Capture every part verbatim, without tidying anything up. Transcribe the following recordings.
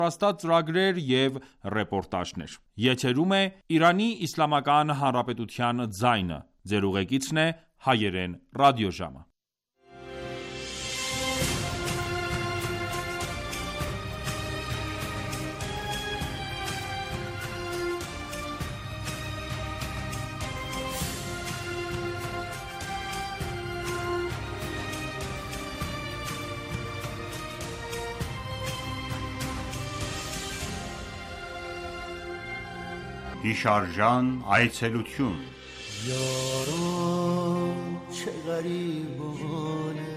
պատրաստած ծրագրեր և ռեպորտաժներ։ Եթերում է Իրանի Իսլամական Հանրապետության ձայնը։ Ձեր ուղեկիցն է Հայերեն ռադիոժամը։ Հիշարժան այցելություն یاران چه غریبانه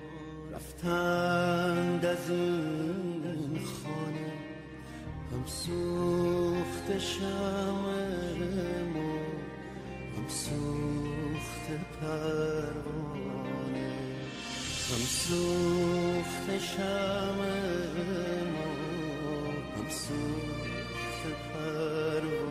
رفتند از این خانه هم سوخت شمع ما هم سوخت پروانه هم سوخت شمع ما هم سوخت پروانه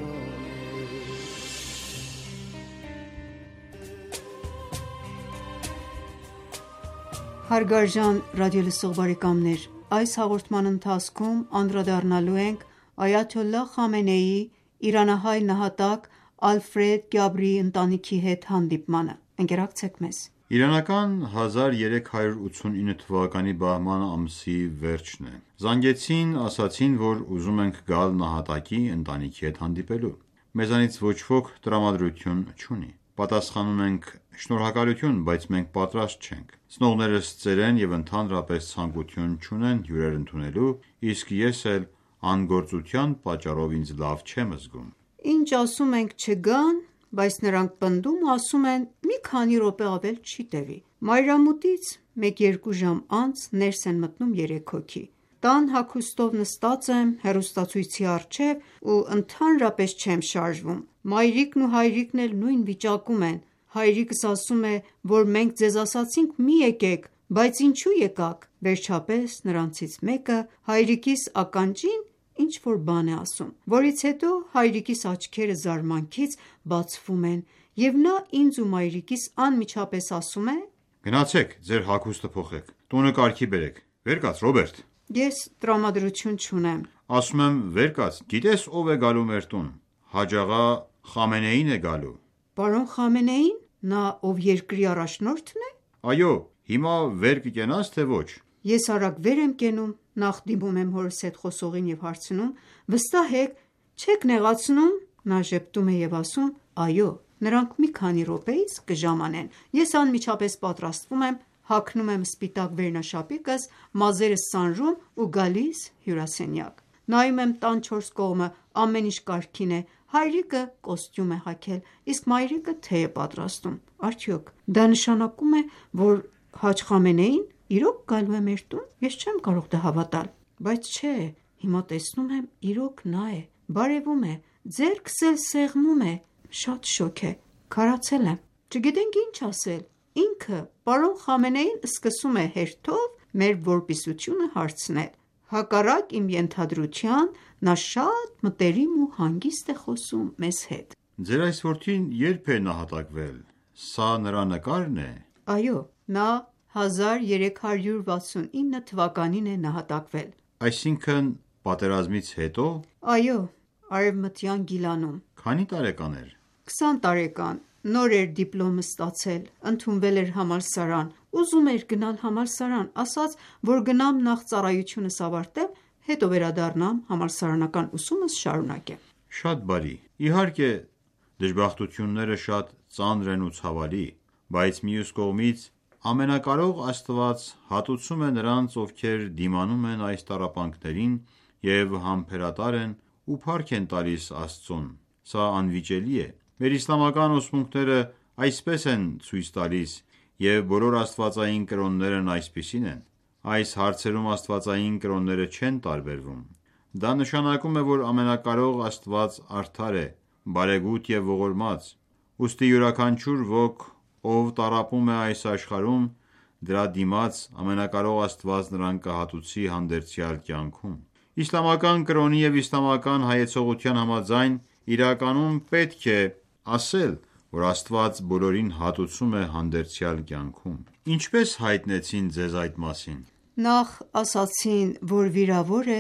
Հարգարժան ռադիոլսող բարեկամներ, այս հաղորդման ընթացքում անդրադառնալու ենք Այաթոլլահ Խամենեիի իրանահայ նահատակ Ալֆրեդ Գյաբրիի ընտանիքի հետ հանդիպմանը։ Ընկերակցեք մեզ։ Իրանական հազար երեք հարյուր ութսունինը թվականի բահման ամսի վերջն է։ Զանգեցին, ասացին, որ ուզում ենք գալ նահատակի ընտանիքի հետ հանդիպելու։ Մեզանից ոչ ոք տրամադրություն չունի։ Պատասխանում ենք շնորհակալություն, բայց մենք պատրաստ չենք։ Ծնողներս ծեր են և ընդհանրապես ցանկություն չունեն հյուրեր ընդունելու, իսկ ես էլ անգործության պատճառով ինձ լավ չեմ զգում։ Ինչ ասում ենք չգան, բայց նրանք պնդում ու ասում են մի քանի րոպե ավել չի տևի։ Մայրամուտից մեկ-երկու ժամ անց ներս են մտնում երեք հոգի։ Տան հագուստով նստած եմ հեռուստացույցի առջև ու ընդհանրապես չեմ շարժվում։ Մայրիկն ու հայրիկն էլ նույն վիճակում են։ Հայրիկս ասում է, որ մենք ձեզ ասացինք մի եկեք, բայց ինչու եկաք։ Վերջապես նրանցից մեկը հայրիկիս ականջին ինչ-որ բան է ասում, որից հետո հայրիկիս աչքերը զարմանքից բացվում են, և նա ինձ ու մայրիկիս անմիջապես ասում է. Գնացեք, ձեր հագուստը փոխեք, տունը կարգի բերեք, վեր կաց Ռոբերտ։ Ես տրամադրություն չունեմ։ Ասում եմ վեր կաց, գիտես ով է գալու մեր տուն։ Հաջաղա Խամենեին է գալու։ Պարոն Խամենեին, նա ով երկրի առաջնորդն է։ Այո, հիմա վեր կկենաս թե ոչ։ Ես արագ վեր եմ կենում, նախ դիմում եմ հորս հետ խոսողին և հարցնում. վստահ եք, չեք նեղացնում։ Նա ժպտում է և ասում. այո, նրանք մի քանի րոպեից կժամանեն։ Ես անմիջապես պատրաստվում եմ, հագնում եմ սպիտակ վերնաշապիկս, մազերս սանրում ու գալիս հյուրասենյակ։ Նայում եմ տան չորս կողմը, ամեն ինչ կարգին է։ Հայրիկը կոստյում է հագել, իսկ մայրիկը թեյ է պատրաստում։ Արդյոք դա նշանակում է, որ Հաջ Խամենեին իրոք գալու է մեր տուն։ Ես չեմ կարող դա հավատալ։ Բայց չէ, հիմա տեսնում եմ, իրոք նա է, բարևում է, ձեռքս էլ սեղմում է։ Շատ շոկ է, քարացել եմ, չգիտենք ինչ ասել։ Ինքը պարոն Խամենեին սկսում է հերթով մեր որպիսությունը հարցնել։ Հակառակ իմ ենթադրության, նա շատ մտերիմ ու հանգիստ է խոսում մեզ հետ։ Ձեր այս որդին երբ է նահատակվել։ Սա նրա նկարն է։ Այո, նա հազար երեք հարյուր վաթսունինը թվականին է նահատակվել։ Այսինքն պատերազմից հետո։ Այո, Արևմտյան Գիլանում։ Քանի տարեկան էր։ քսան տարեկան, նոր էր դիպլոմը ստացել, ընդունվել էր համալսարան, ուզում էր գնալ համալսարան, ասաց, որ գնամ նախ ծառայությունս ավարտեմ, հետո վերադառնամ համալսարանական ուսումս շարունակեմ։ Շատ բարի։ Իհարկե, դժբախտությունները շատ ծանր են ու ցավալի, բայց մյուս կողմից ամենակարող Աստված հատուցում է նրանց, ովքեր դիմանում են այս տառապանքներին և համբերատար են ու փառք են տալիս Աստծուն։ Սա անվիճելի է։ Մեր իսլամական ուսմունքները այսպես են ցույց տալիս, և բոլոր աստվածային կրոններն այսպիսին են։ Այս հարցերում աստվածային կրոնները չեն տարբերվում։ Դա նշանակում է, որ ամենակարող Աստված արդար է, բարեգութ և ողորմած։ Ուստի յուրաքանչյուր ոք, ով տառապում է այս աշխարհում, դրա դիմաց ամենակարող Աստված նրան կհատուցի հանդերձյալ կյանքում։ Իսլամական կրոնի և իսլամական հայեցողության համաձայն, իրականում պետք է ասել, որ Աստված բոլորին հատուցում է հանդերձյալ կյանքում։ Ինչպես հայտնեցին ձեզ այդ մասին։ Նախ ասացին, որ վիրավոր է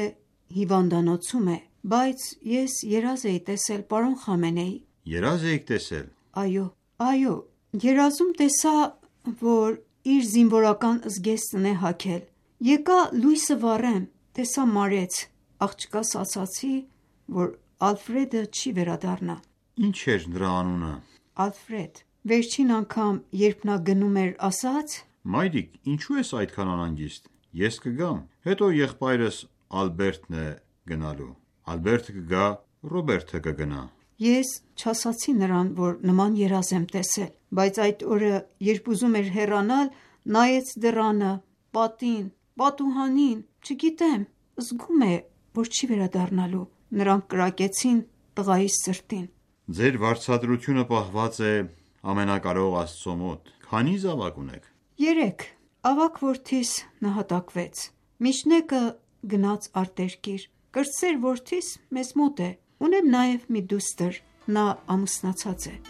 հիվանդանոցում է, բայց ես երազ էի տեսել, պարոն Խամենեի։ Երազ եք տեսել։ Այո, այո, երազում տեսա, որ իր զինվորական զգեստն է հագել։ Եկա լույսը վառեմ, տեսա մարեց, աղջկաս ասացի, որ Ալֆրեդը չի վերադառնա։ Ինչ էր նրա անունը։ Ալֆրեդ։ Վերջին անգամ, երբ նա գնում էր, ասաց. Մայրիկ, ինչու ես այդքան անհանգիստ։ Ես կգամ։ Հետո եղբայրս Ալբերտն է գնալու։ Ալբերտը կգա, Ռոբերտը կգնա։ Ես չասացի նրան, որ նման երազ եմ տեսել, բայց այդ օրը, երբ ուզում էր հեռանալ, նայեց դռանը, պատին, պատուհանին, չգիտեմ, զգում է, որ չի վերադառնալու։ Նրանք կրակեցին տղայիս սրտին։ Ձեր վարձատրությունը պահված է ամենակարող Աստծո մոտ։ Քանի զավակ ունեք։ Երեք։ Ավագ որդիս նահատակվեց։ Միջնեկը գնաց արտերկիր։ Կրտսեր որդիս մեզ մոտ է։ Ունեմ նաև մի դուստր, նա ամուսնացած է։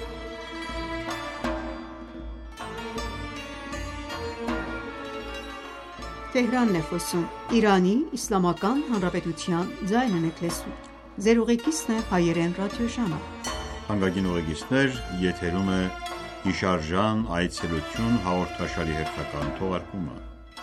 Թեհրանն է խոսում Իրանի Իսլամական Հանրապետության ձայնն է լսում։ Ձեր ուղեկիցն է հայերեն ռադիոժամը։ Հարգելի ուղեկիցներ, եթերում է հիշարժան այցելություն հաղորդաշարի հերթական թողարկումը։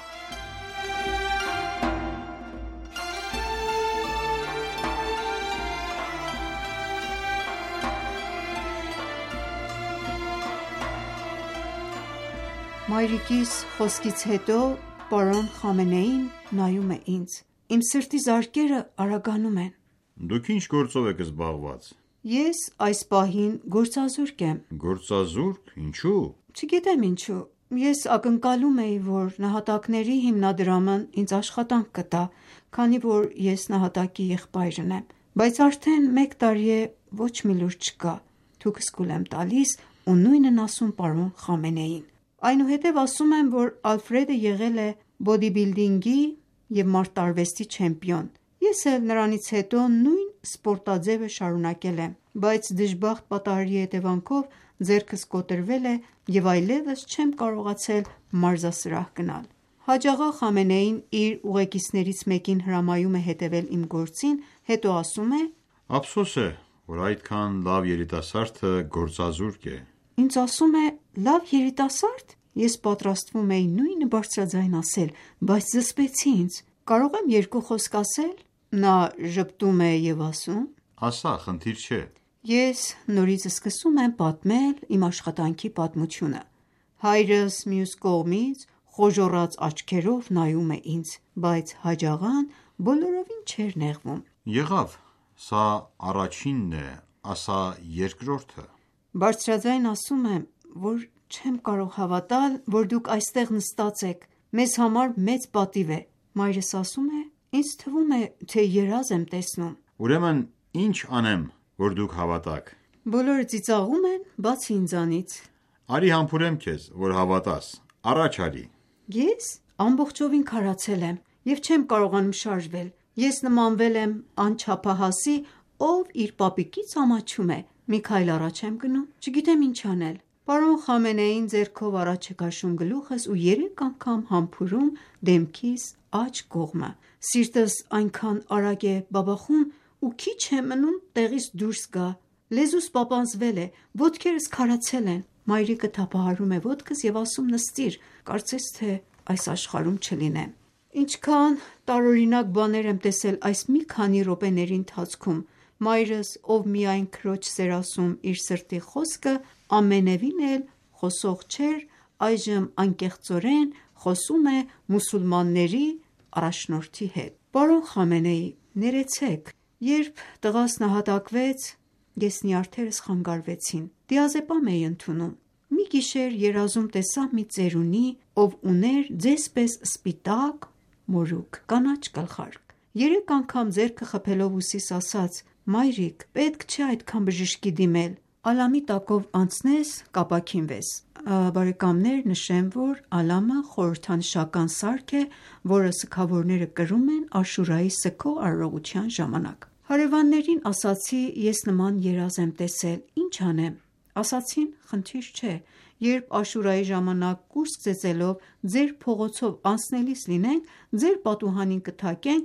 Մայրիկիս խոսքից հետո պարոն Խամենեին նայում է ինձ։ Իմ սրտի զարկերը արագանում են։ Դուք ինչ գործով եք զբաղված։ Ես այս պահին գործազուրկ եմ։ Գործազուրկ, ինչու։ Չգիտեմ ինչու։ Ես ակնկալում էի, որ նահատակների հիմնադրամն ինձ աշխատանք կտա, քանի որ ես նահատակի եղբայրն եմ, բայց արդեն մեկ տարի է ոչ մի լուր չկա։ Թուքս կուլ եմ տալիս ու նույնն ասում պարոն Խամենեին։ Այնուհետև ասում եմ, որ Ալֆրեդը եղել է բոդիբիլդինգի և մարտարվեստի չեմպիոն։ Ես էլ նրանից հետո նույն սպորտաձևը շարունակել եմ, բայց դժբախտ պատահարի հետևանքով ձեռքս կոտրվել է և այլևս չեմ կարողացել մարզասրահ գնալ։ Հաջ աղա Խամենեին իր ուղեկիցներից մեկին հրամայում է հետևել իմ գործին, հետո ասում է. Ափսոս է, որ այդքան լավ երիտասարդը գործազուրկ է։ Ինձ ասում է. լավ երիտասարդ։ Ես պատրաստվում էի նույնը բարձրաձայն ասել, բայց զսպեցի ինձ։ Կարող եմ երկու խոսք ասել։ Նա ժպտում է և ասում. Ասա, խնդիր չէ։ Ես նորից սկսում եմ պատմել իմ աշխատանքի պատմությունը։ Հայրս մյուս կողմից խոժոռած աչքերով նայում է ինձ, բայց Հաջ աղան բոլորովին չէր նեղվում։ Եղավ, սա առաջինն է, ասա երկրորդը։ Բարձրաձայն ասում եմ, որ չեմ կարող հավատալ, որ դուք այստեղ նստած եք, մեզ համար մեծ պատիվ է։ Մայրս ասում է. ինձ թվում է, թե երազ եմ տեսնում։ Ուրեմն ինչ անեմ, որ դուք հավատաք։ Բոլորը ծիծաղում են, բացի ինձանից։ Արի համբուրեմ քեզ, որ հավատաս, առաջ արի։ Ես ամբողջովին քարացել եմ և չեմ կարողանում շարժվել։ Ես նմանվել եմ անչափահասի, ով իր պապիկից ամաչում է։ Մի քայլ առաջ եմ գնում, չգիտեմ ինչ անել։ Պարոն Խամենեին ձեռքով առաջ է քաշում գլուխս ու երեք անգամ համբուրում դեմքիս աջ կողմը։ Սիրտս այնքան արագ է բաբախում ու քիչ է մնում տեղից դուրս գա։ Լեզուս պապանձվել է, ոտքերս քարացել են։ Մայրիկը թափահարում է ոտքս և ասում նստիր, կարծես թե այս աշխարհում չլինեմ։ Ինչքան տարօրինակ բաներ եմ տեսել այս մի քանի րոպեների ընթացքում։ Մայրս, ով միայն քրոջ սերասում իր սրտի խոսքը, ամենևին էլ խոսող չէր, այժմ անկեղծորեն խոսում է մուսուլմանների առաջնորդի հետ։ Պարոն Խամենեի, ներեցեք, երբ տղաս նահատակվեց, ես նյարդերս խանգարվեցին, դիազեպամ էի ընդունում։ Մի գիշեր երազում տեսա մի ծերունի, ով ուներ ձեզպես սպիտակ մորուք, կանաչ գլխարկ։ Երեք անգամ ձեռքը խփելով ուսիս ասաց. մայրիկ, պետք չէ այդքան բժշկի դիմել, Ալամի տակով անցնես կապաքինվես։ Բարեկամներ, նշեմ, որ Ալամը խորհրդանշական սարք է, որը սգավորները կրում են Աշուրայի սգող արարողության ժամանակ։ Հարևաններին ասացի, ես նման երազ եմ տեսել, ինչ անեմ։ Ասացին, խնդիր չէ, երբ Աշուրայի ժամանակ կուրծք ծեծելով ձեր փողոցով անցնելիս լինենք, ձեր պատուհանին կթակենք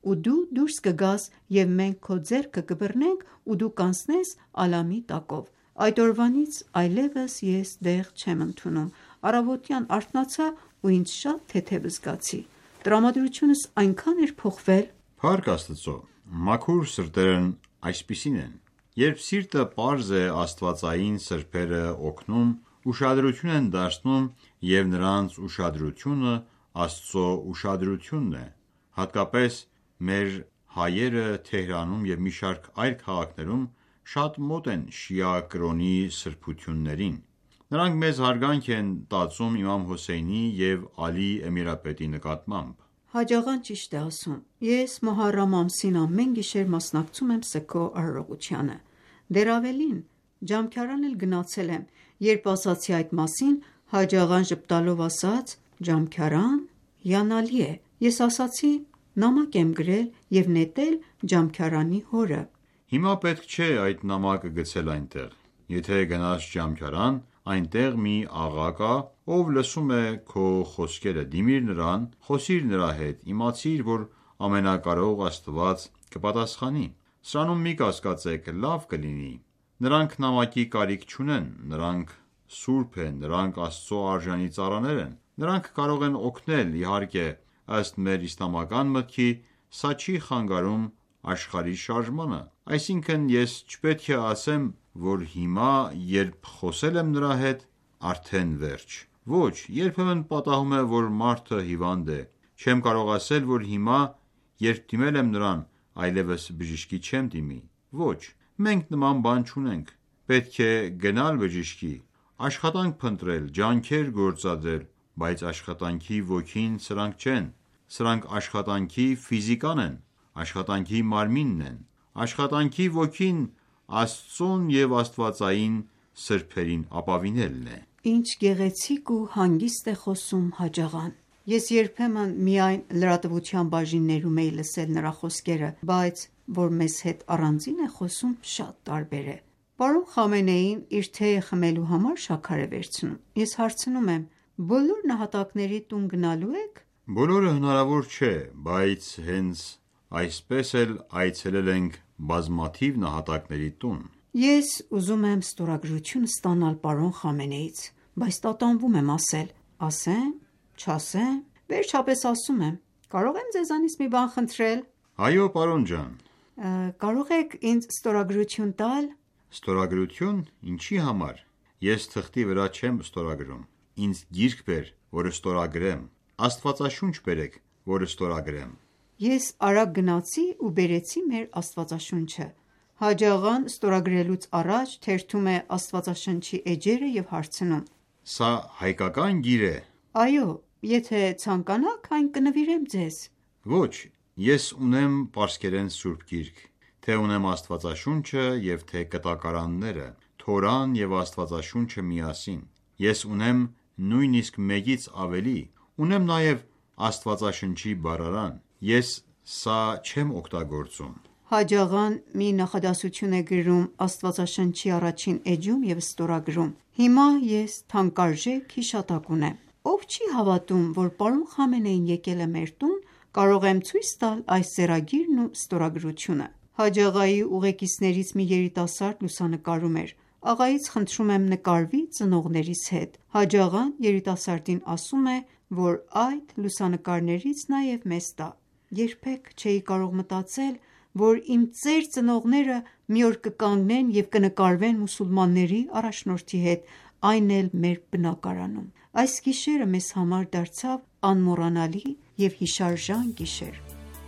ու դու դուրս կգաս և մենք քո ձեռքը կբռնենք ու դու կանցնես Ալամի տակով: Այդ օրվանից այլևս ես դեղ չեմ ընդունում: Առավոտյան արթնացա ու ինձ շատ թեթև զգացի: Տրամադրությունս այնքան էր փոխվել: Փառք Աստծո, մաքուր սրտերն այսպիսին են: Երբ սիրտը պարզ է, աստվածային սրբերը օգնում, ուշադրություն են դարձնում և նրանց ուշադրությունը Աստծո ուշադրությունն է: Հատկապես մեր հայերը Թեհրանում և մի շարք այլ քաղաքներում շատ մոտ են շիա կրոնի սրբություններին: Նրանք մեծ հարգանք են տածում իմամ Հոսեյնի և Ալի Էմիրապետի նկատմամբ: Հաջ աղան ճիշտ է ասում: Ես մոհառռամ ամսին ամեն գիշեր մասնակցում եմ սգո արարողությանը: Դեռ ավելին, ջամքարան էլ գնացել եմ: Երբ ասացի այդ մասին, Հաջ աղան ժպտալով ասաց. «Ջամքարան, հիանալի է: Ես ասացի նամակ եմ գրել և նետել Ջամքարանի հորը: Հիմա պետք չէ այդ նամակը գցել այնտեղ: Եթե գնաս Ջամքարան, այնտեղ մի աղա կա, ով լսում է քո խոսքերը: Դիմիր նրան, խոսիր նրա հետ, իմացիր, որ ամենակարող Աստված կպատասխանի: Սրանում մի կասկածեք, լավ կլինի: Նրանք նամակի կարիք չունեն: Նրանք սուրբ են, նրանք Աստծո արժանի ծառաներ են: Նրանք կարող են օգնել: Իհարկե, ըստ մեր իսլամական մտքի, սա չի խանգարում աշխարհի շարժմանը: Այսինքն ես չպետք է ասեմ, որ հիմա, երբ խոսել եմ նրա հետ, արդեն վերջ: Ոչ, երբեմն պատահում է, որ մարդը հիվանդ է: Չեմ կարող ասել, որ հիմա, երբ դիմել եմ նրան, այլևս բժշկի չեմ դիմի: Ոչ, մենք նման բան չունենք: Պետք է գնալ բժշկի, աշխատանք փնտրել, ջանքեր գործադրել: Բայց աշխատանքի ոգին սրանք չեն: Սրանք աշխատանքի ֆիզիկան են, աշխատանքի մարմինն են: Աշխատանքի ոգին Աստծուն և աստվածային սրբերին ապավինելն է: Ինչ գեղեցիկ ու հանգիստ է խոսում Հաջ աղան: Ես երբեմն միայն լրատվության բաժիններում էի լսել նրա խոսքերը, բայց որ մեզ հետ առանձին է խոսում, շատ տարբեր է: Պարոն Խամենեին իր թեյը խմելու համար շաքար է վերցնում: Ես հարցնում եմ. բոլոր նահատակների տուն գնալո՞ւ եք: Բոլորը հնարավոր չէ, բայց հենց այսպես էլ այցելել ենք բազմաթիվ նահատակների տուն: Ես ուզում եմ ստորագրություն ստանալ պարոն Խամենեիից, բայց տատանվում եմ ասել: Ասե՞մ, չասե՞մ: Վերջապես ասում եմ. կարո՞ղ եմ ձեզանից մի բան խնդրել: Այո պարոն ջան: Կարող եք ինձ ստորագրություն տալ: Ստորագրություն, ինչի համար: Ես թղթի վրա չեմ ստորագրում: Ինձ գիրք բեր, որ ստորագրեմ: Աստվածաշունչ բերեք, որ ստորագրեմ: Ես արագ գնացի ու բերեցի մեր Աստվածաշունչը: Հաջ աղան ստորագրելուց առաջ թերթում է Աստվածաշնչի էջերը և հարցնում. Սա հայկական գիր է: Այո, եթե ցանկանաք այն կնվիրեմ ձեզ: Ոչ, ես ունեմ պարսկերեն սուրբ գիրք: Թե ունեմ Աստվածաշունչը և թե կտակարանները, Թորան և Աստվածաշունչը միասին: Ես ունեմ նույնիսկ մեկից ավելի: Ունեմ նաև Աստվածաշնչի բառարան: Ես սա չեմ օգտագործում: Հաջ աղան մի նախադասություն է գրում Աստվածաշնչի առաջին էջում և ստորագրում: Հիմա ես թանկարժեք հիշատակ ունեմ: Ով չի հավատում, որ պարոն Խամենեին եկել է մեր տուն, կարող եմ ցույց տալ այս ձեռագիրն ու ստորագրությունը: Հաջ աղայի ուղեկիցներից մի երիտասարդ լուսանկարում էր: Աղայից խնդրում եմ նկարվի ծնողներիս հետ: Հաջ աղան երիտասարդին ասում է, որ այդ լուսանկարներից նաև մեզ տա: Երբեք չէի կարող մտածել, որ իմ ծեր ծնողները մի օր կկանգնեն և կնկարվեն մուսուլմանների առաջնորդի հետ, այն էլ մեր բնակարանում: Այս գիշերը մեզ համար դարձավ անմոռանալի և հիշարժան գիշեր: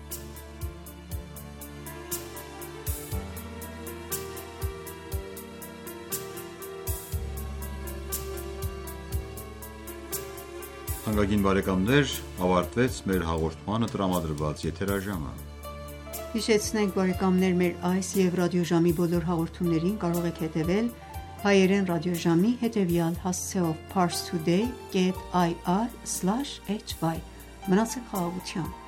Ավարտվեց մեր հաղորդմանը տրամադրված եթերաժամը: Մեր այս և ռադիոժամի բոլոր հաղորդումներին կարող եք հետևել հայերեն ռադիոժամի հետևյալ հասցեով parstoday կետ այ առ սլաշ էյչ վայ: Մնացեք խաղաղությամբ: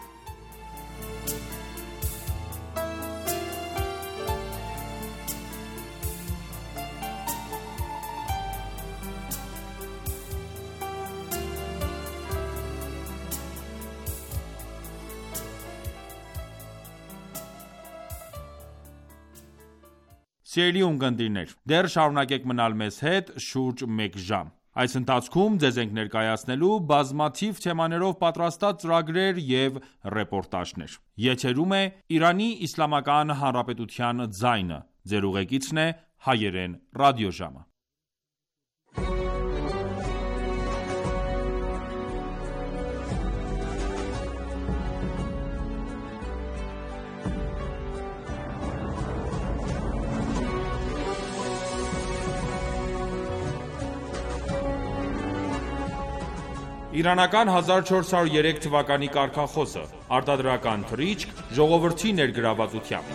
Սիրելի ունկնդիրներ, դեռ շարունակեք մնալ մեզ հետ շուրջ մեկ ժամ։ Այս ընթացքում ձեզ ենք ներկայացնելու բազմաթիվ թեմաներով պատրաստած ծրագրեր և ռեպորտաժներ։ Եթերում է Իրանի Իսլամական Հանրապետության ձայնը։ Ձեր ուղեկիցն է Հայերեն ռադիոժամը։ Իրանական հազար չորս հարյուր երեք թվականի կարգախոսը, արտադրական թռիչք ժողովրդի ներգրավվածությամբ։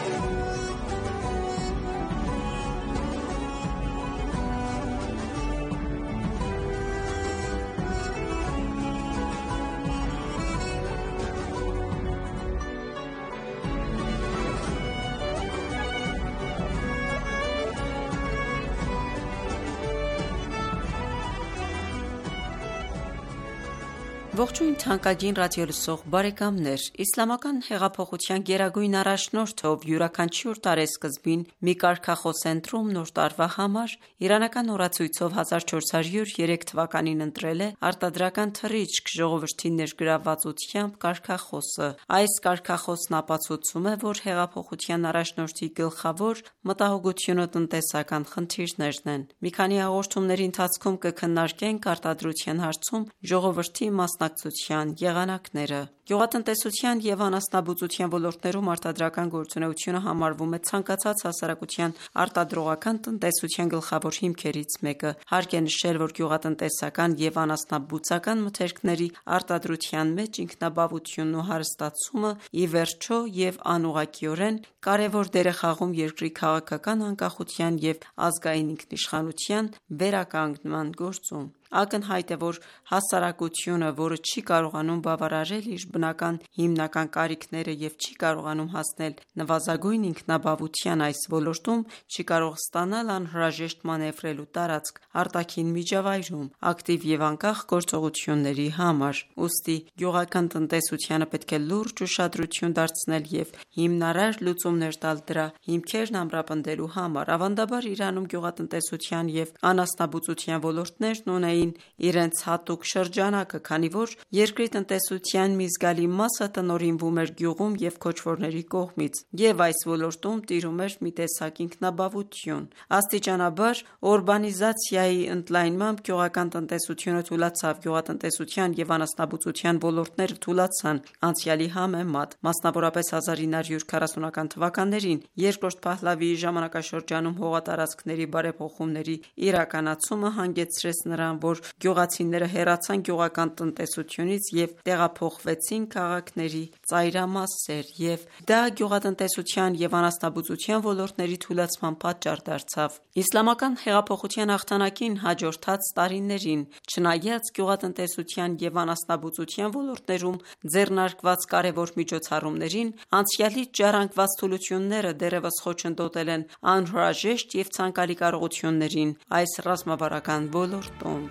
Ողջույն թանկագին ռադիոլսող բարեկամներ, Իսլամական հեղափոխության գերագույն առաջնորդը, ով յուրաքանչյուր տարեսկզբին մի կարգախոս է ընտրում նոր տարվա համար, իրանական օրացույցով հազար չորս հարյուր երեք թվականին ընտրել է արտադրական թռիչք ժողովրդի ներգրավվածությամբ կարգախոսը։ Այս կարգախոսն ապացուցում է, որ հեղափոխության առաջնորդի գլխավոր մտահոգությունը տնտեսական խնդիրներն են։ Մի քանի հաղորդումների ընթացքում կքննարկենք արտադրության հարցում ժողովրդի մասնակցության եղանակները։ Գյուղատնտեսության և անասնաբուծության ոլորտներում արտադրական գործունեությունը համարվում է ցանկացած հասարակության արտադրողական տնտեսության գլխավոր հիմքերից մեկը։ Հարկ է նշել, որ գյուղատնտեսական և անասնաբուծական մթերքների արտադրության մեջ ինքնաբավությունն ու հարստացումը ի վերջո և անուղղակիորեն կարևոր դեր է խաղում երկրի քաղաքական անկախության և ազգային ինքնիշխանության վերականգնման գործում։ Ակնհայտ է, որ հասարակությունը, որը չի կարողանում բավարարել իր բնական հիմնական կարիքները և չի կարողանում հասնել նվազագույն ինքնաբավության այս ոլորտում, չի կարող ստանալ անհրաժեշտ մանևրելու տարածք արտաքին միջավայրում ակտիվ և անկախ գործողությունների համար։ Ուստի գյուղական տնտեսությանը պետք է լուրջ ուշադրություն դարձնել և հիմնարար լուծումներ տալ դրա հիմքերն ամրապնդելու համար։ Ավանդաբար Իրանում գյուղատնտեսության և անասնաբուծության ոլորտներն ունեին իրենց հատուկ շրջանակը, քանի որ երկրի տնտեսության մի զգալի մասը տնօրինվում էր գյուղում և քոչվորների կողմից, և այս ոլորտում տիրում էր մի տեսակ ինքնաբավություն։ Աստիճանաբար ուրբանիզացիայի ընդլայնմամբ գյուղական տնտեսությունը թուլացավ, գյուղատնտեսության և անասնաբուծության ոլորտները թուլացան անցյալի համեմատ։ Մասնավորապես հազար ինը հարյուր քառասունական թվականներին Երկրորդ Փահլավիի ժամանակաշրջանում հողատարածքների բարեփոխումների իրականացումը հանգեցրեց նրան, որ գյուղացիները հեռացան գյուղական տնտեսությունից և տեղափոխվեցին քաղաքների ծայրամասեր, և դա գյուղատնտեսության և անասնաբուծության ոլորտների թուլացման պատճառ դարձավ։ Իսլամական հեղափոխության հաղթանակին հաջորդած տարիներին, չնայած գյուղատնտեսության և անասնաբուծության ոլորտներում ձեռնարկված կարևոր միջոցառումներին, անցյալից ժառանգված թուլությունները դեռևս խոչընդոտել են անհրաժեշտ և ցանկալի կարողություններին այս ռազմավարական ոլորտում։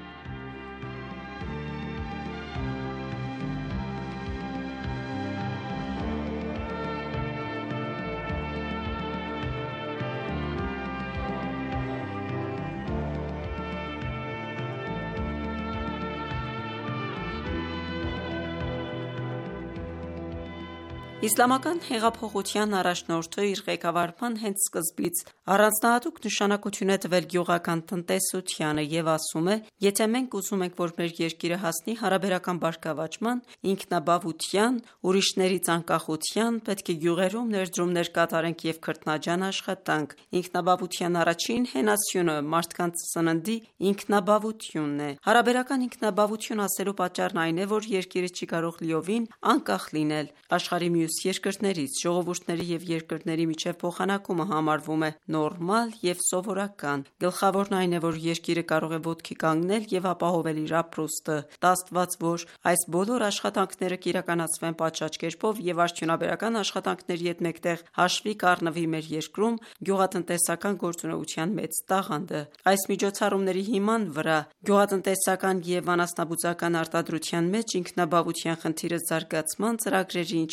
Իսլամական հեղափոխության առաջնորդը իր ղեկավարման հենց սկզբից առանձնահատուկ նշանակություն է տվել գյուղական տնտեսությանը և ասում է. «Եթե մենք ուզում ենք, որ մեր երկիրը հասնի հարաբերական բարգավաճման, ինքնաբավության, ուրիշներից անկախության, պետք է գյուղերում ներդրումներ կատարենք և քրտնաջան աշխատանք։ Ինքնաբավության առաջին հենասյունը մարդկանց սննդի ինքնաբավությունն է։ Հարաբերական ինքնաբավություն ասելու պատճառն այն է, որ երկիրը չի կարող լիովին անկախ լինել աշխարհի մյուս երկրներից։ Ժողովուրդների և երկրների միջև փոխանակումը համարվում է նորմալ և սովորական։ Գլխավորն այն է, որ երկիրը կարող է ոտքի կանգնել և ապահովել իր ապրուստը։ Դա աստված, որ այս բոլոր աշխատանքները կիրականացվեն պատշաճ կերպով և արդյունաբերական աշխատանքների հետ մեկտեղ հաշվի կառնվի մեր երկրում գյուղատնտեսական գործունեության մեծ տաղանդը։ Այս միջոցառումների հիման վրա գյուղատնտեսական և անասնաբուծական արտադրության մեջ ինքնաբավության խնդիրը զարգացման ծրագրերի, ինչպես նաև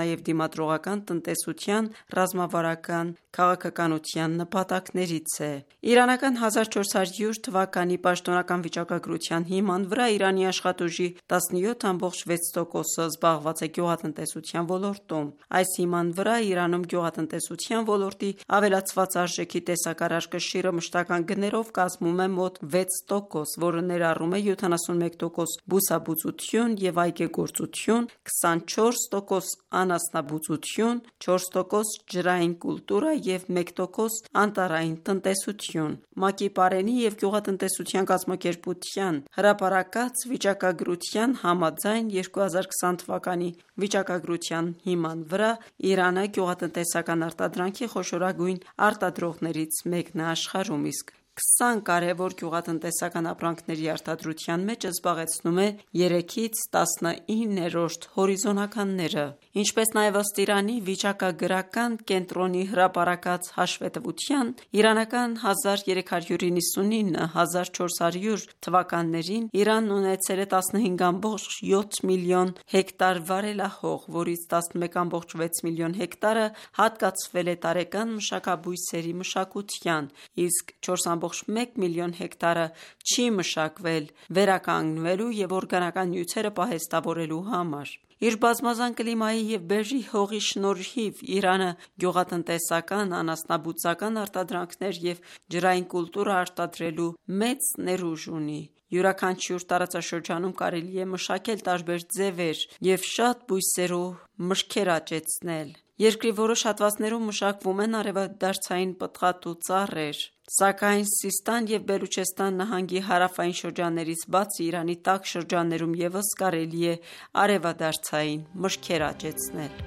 նաև դիմադրողական տնտեսության, ռազմավարական, քաղաքականության նպատակներից է։ Իրանական հազար չորս հարյուր թվականի պաշտոնական վիճակագրության հիման վրա Իրանի աշխատուժի տասնյոթ կόμμα վեց տոկոսը զբաղված է գյուղատնտեսության ոլորտում։ Այս հիման վրա Իրանում գյուղատնտեսության ոլորտի ավելացված արժեքի տեսակարար կշիռը մշտական գներով կազմում է մոտ վեց տոկոս, որը ներառում է յոթանասունմեկ տոկոս բուսաբուծություն և այգեգործություն, քսանչորս տոկոս անասնաբուծություն, չորս տոկոս ջրային կուլտուրա և մեկ տոկոս անտառային տնտեսություն։ ՄԱԿ-ի պարենի և գյուղատնտեսության կազմակերպության հրապարակած վիճակագրության համաձայն երկու հազար քսան թվականի վիճակագրության հիման վրա Իրանը գյուղատնտեսական արտադրանքի խոշորագույն արտադրողներից մեկն է աշխարհում, իսկ քսան կարևոր գյուղատնտեսական ապրանքների արտադրության մեջ զբաղեցնում է երեքից տասնիններորդ հորիզոնականները։ Ինչպես նաև ըստ Իրանի վիճակագրական կենտրոնի հրապարակած հաշվետվության, իրանական հազար երեք հարյուր նվաթ հազար չորս հարյուր թվականներին Իրանն ունեցել է տասնհինգ կόμμα յոթ միլիոն հեկտար վարելահող, որից տասնմեկ կόμμα վեց միլիոն հեկտարը հատկացվել է տարեկան մշակաբույսերի մշակության, իսկ չորս կόμμα մեկ միլիոն հեկտարը չի մշակվել վերականգնվելու և օրգանական նյութերը պահեստավորելու համար։ Իր բազմազան կլիմայի և բերրի հողի շնորհիվ Իրանը գյուղատնտեսական, անասնաբուծական արտադրանքներ և ջրային կուլտուրա արտադրելու մեծ ներուժ ունի։ Յուրաքանչյուր տարածաշրջանում կարելի է մշակել տարբեր ձևեր և շատ բույսերով մրգեր աճեցնել։ Երկրի որոշ հատվածներում մշակվում են արևադարձային պտղատու ծառեր, սակայն Սիստան և Բելուչեստան նահանգի հարավային շրջաններից բացի Իրանի տաք շրջաններում ևս կարելի է արևադարձային մրգեր աճեցնել։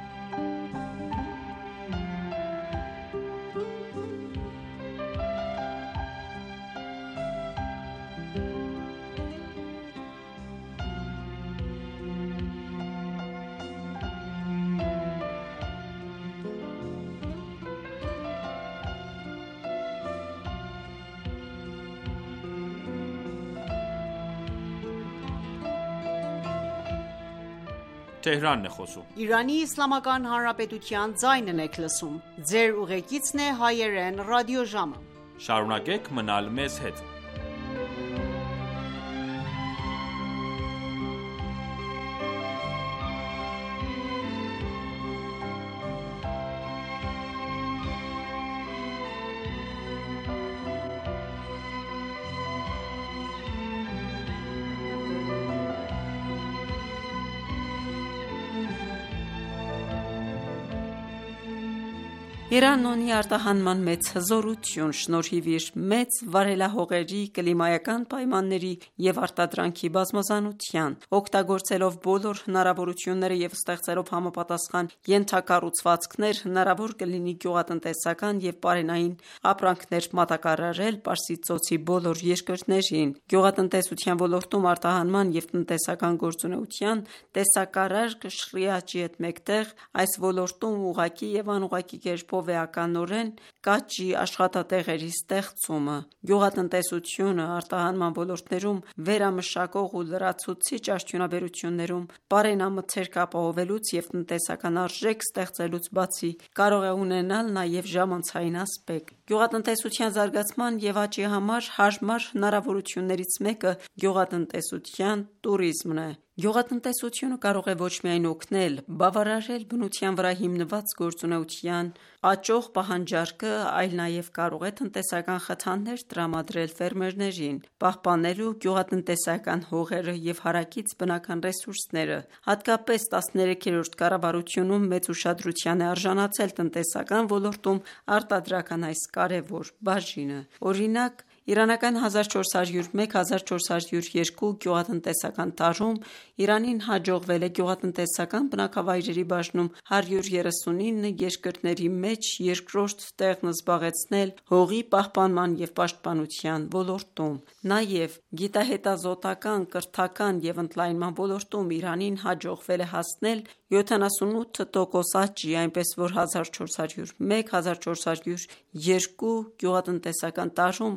Շարունակեք մնալ մեզ հետ։ Իրանն ունի արտահանման մեծ հզորություն, շնորհիվ իր մեծ վարելահողերի, կլիմայական պայմանների և արտադրանքի բազմազանության։ Օգտագործելով բոլոր հնարավորությունները և ստեղծելով համապատասխան ենթակառուցվածքներ, հնարավոր կլինի գյուղատնտեսական և պարենային ապրանքներ մատակարարել Պարսից ծոցի բոլոր երկրներին։ Գյուղատնտեսության ոլորտում արտահանման և տնտեսական գործունեության տեսակարար կշռի աճի հետ մեկտեղ, այս ոլորտում ուղղակի և անուղղակի կերպով էականորեն կաճի աշխատատեղերի ստեղծումը։ Գյուղատնտեսությունը արտահանման ոլորտներում վերամշակող ու լրացուցիչ արդյունաբերություններում պարենամթերք ապահովելուց և տնտեսական արժեք ստեղծելուց բացի, կարող է ունենալ նաև ժամանցային ասպեկտ։ Գյուղատնտեսության զարգացման և աճի համար հարմար հնարավորություններից մեկը գյուղատնտեսության տուրիզմն է։ Գյուղատնտեսությունը կարող է ոչ միայն օգնել բավարարել բնության վրա հիմնված գործունեության աճող պահանջարկը, այլ նաև կարող է տնտեսական խթաններ տրամադրել ֆերմերներին, պահպանելու գյուղատնտեսական հողերը և հարակից բնական ռեսուրսները։ Հատկապես տասներեքերորդ կառավարությունում մեծ ուշադրության է արժանացել տնտեսական ոլորտում արտադրական այս կարևոր բաժինը։ Օրինակ, իրանական հազար չորս հարյուր մեկ հազար չորս հարյուր երկու գյուղատնտեսական տարում Իրանին հաջողվել է գյուղատնտեսական բնակավայրերի բաժնում հարյուր երեսունինը երկրների մեջ երկրորդ տեղն զբաղեցնել հողի պահպանման և պաշտպանության ոլորտում։ Նաև գիտահետազոտական, կրթական և ընդլայնման ոլորտում Իրանին հաջողվել է հասնել յոթանասունութ տոկոս աճի, այնպես որ հազար չորս հարյուր մեկ հազար չորս հարյուր երկու գյուղատնտեսական տարում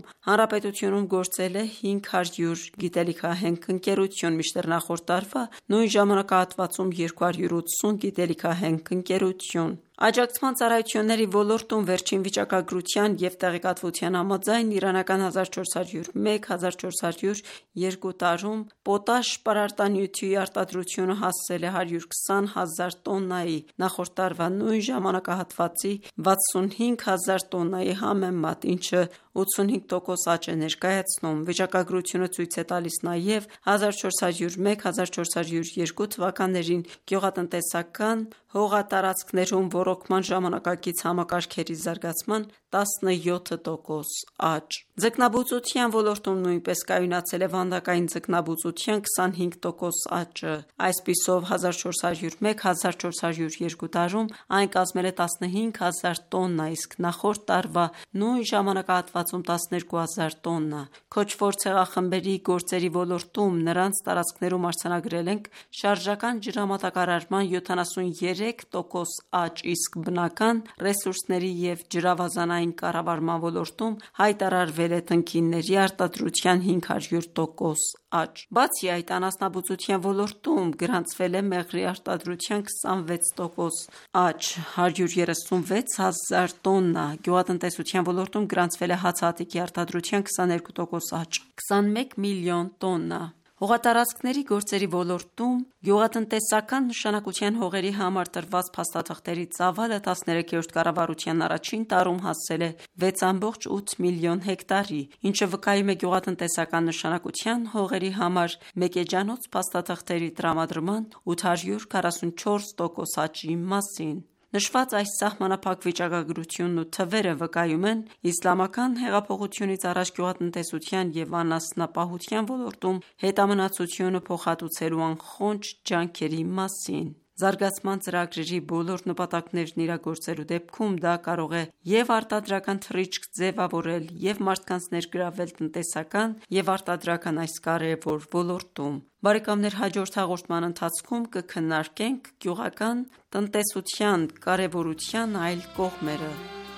Հանրապետությունում գործել է հինգ հարյուր գիտելիքահենք ընկերություն, մինչդեռ նախորդ տարվա նույն ժամանակահատվածում երկու հարյուր ութսուն գիտելիքահենք ընկերություն։ Աջակցման ծառայությունների ոլորտում վերջին վիճակագրության և տեղեկատվության համաձայն իրանական հազար չորս հարյուր մեկ - հազար չորս հարյուր երկու տարում պոտաշ պարարտանյութի արտադրությունը հասել է հարյուր քսան հազար տոննայի, նախորդ տարվա նույն ժամանակահատվածի վաթսունհինգ հազար տոննայի համեմատ, ինչը ութսունհինգ տոկոս աճ է ներկայացնում։ Վիճակագրությունը ցույց է տալիս նաև հազար չորս հարյուր մեկ - հազար չորս հարյուր երկու թվականներին գյուղատնտեսական հողատարածքներում ոռոգման ժամանակակից համակարգերի զարգացման տասնյոթ տոկոս աճ։ Ձկնաբուծության ոլորտում նույնպես կայունացել է վանդակային ձկնաբուծության քսանհինգ տոկոս աճը։ Այսպիսով հազար չորս հարյուր մեկ - հազար չորս հարյուր երկու տարում այն կազմել է տասնհինգ հազար տոննա, իսկ նախորդ տարվա նույն ժամանակահատվածում տասներկու հազար տոննա։ Քոչվոր ցեղախմբերի գործերի ոլորտում նրանց տարածքներում արձանագրել ենք շարժական ջրամատակարարման յոթանասուներեք տոկոս աճ, իսկ բնական ռեսուրսների և ջրավազանային կառավարման ոլորտում հայտարարվել է տնկիների արտադրության հինգ հարյուր տոկոս աճ։ Բացի այդ, անասնաբուծության ոլորտում գրանցվել է մեղրի արտադրության քսանվեց տոկոս աճ՝ հարյուր երեսունվեց հազար տոննա։ Գյուղատնտեսության ոլորտում գրանցվել է հացահատիկի արտադրության քսաներկու տոկոս աճ՝ քսանմեկ միլիոն տոննա։ Հողատարածքների գործերի ոլորտում գյուղատնտեսական նշանակության հողերի համար տրված փաստաթղթերի ծավալը տասներեքերորդ կառավարության առաջին տարում հասել է վեց ամբողջ ութ միլիոն հեկտարի, ինչը վկայում է գյուղատնտեսական նշանակության հողերի համար մեկեջանոց փաստաթղթերի տրամադրման ութ հարյուր քառասունչորս տոկոս աճի մասին։ Նշված այս սահմանափակ վիճակագրությունն ու թվերը վկայում են իսլամական հեղափոխությունից առաջ գյուղատնտեսության և անասնապահության ոլորտում հետամնացությունը փոխհատուցելու անխոնջ ջանքերի մասին։ Զարգացման ծրագրերի բոլոր նպատակներն իրագործելու դեպքում դա կարող է և արտադրական թռիչք ձևավորել, և մարդկանց ներգրավել տնտեսական և արտադրական այս կարևոր ոլորտում։ Բարեկամներ, հաջորդ հաղորդման ընթացքում կքննարկենք գյուղական տնտեսության կարևորության այլ կողմերը։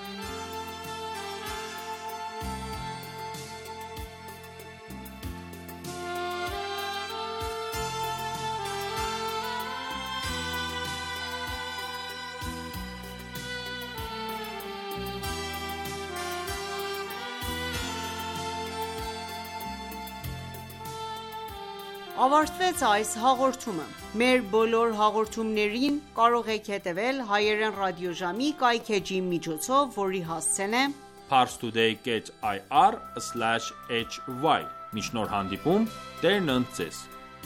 Ավարտվեց այս հաղորդումը։ Մեր բոլոր հաղորդումներին կարող եք հետևել հայերեն ռադիոժամի կայքէջի միջոցով, որի հասցեն է parstoday dot i r slash h y։ Մինչ նոր հանդիպում, Տերն ընդ ձեզ։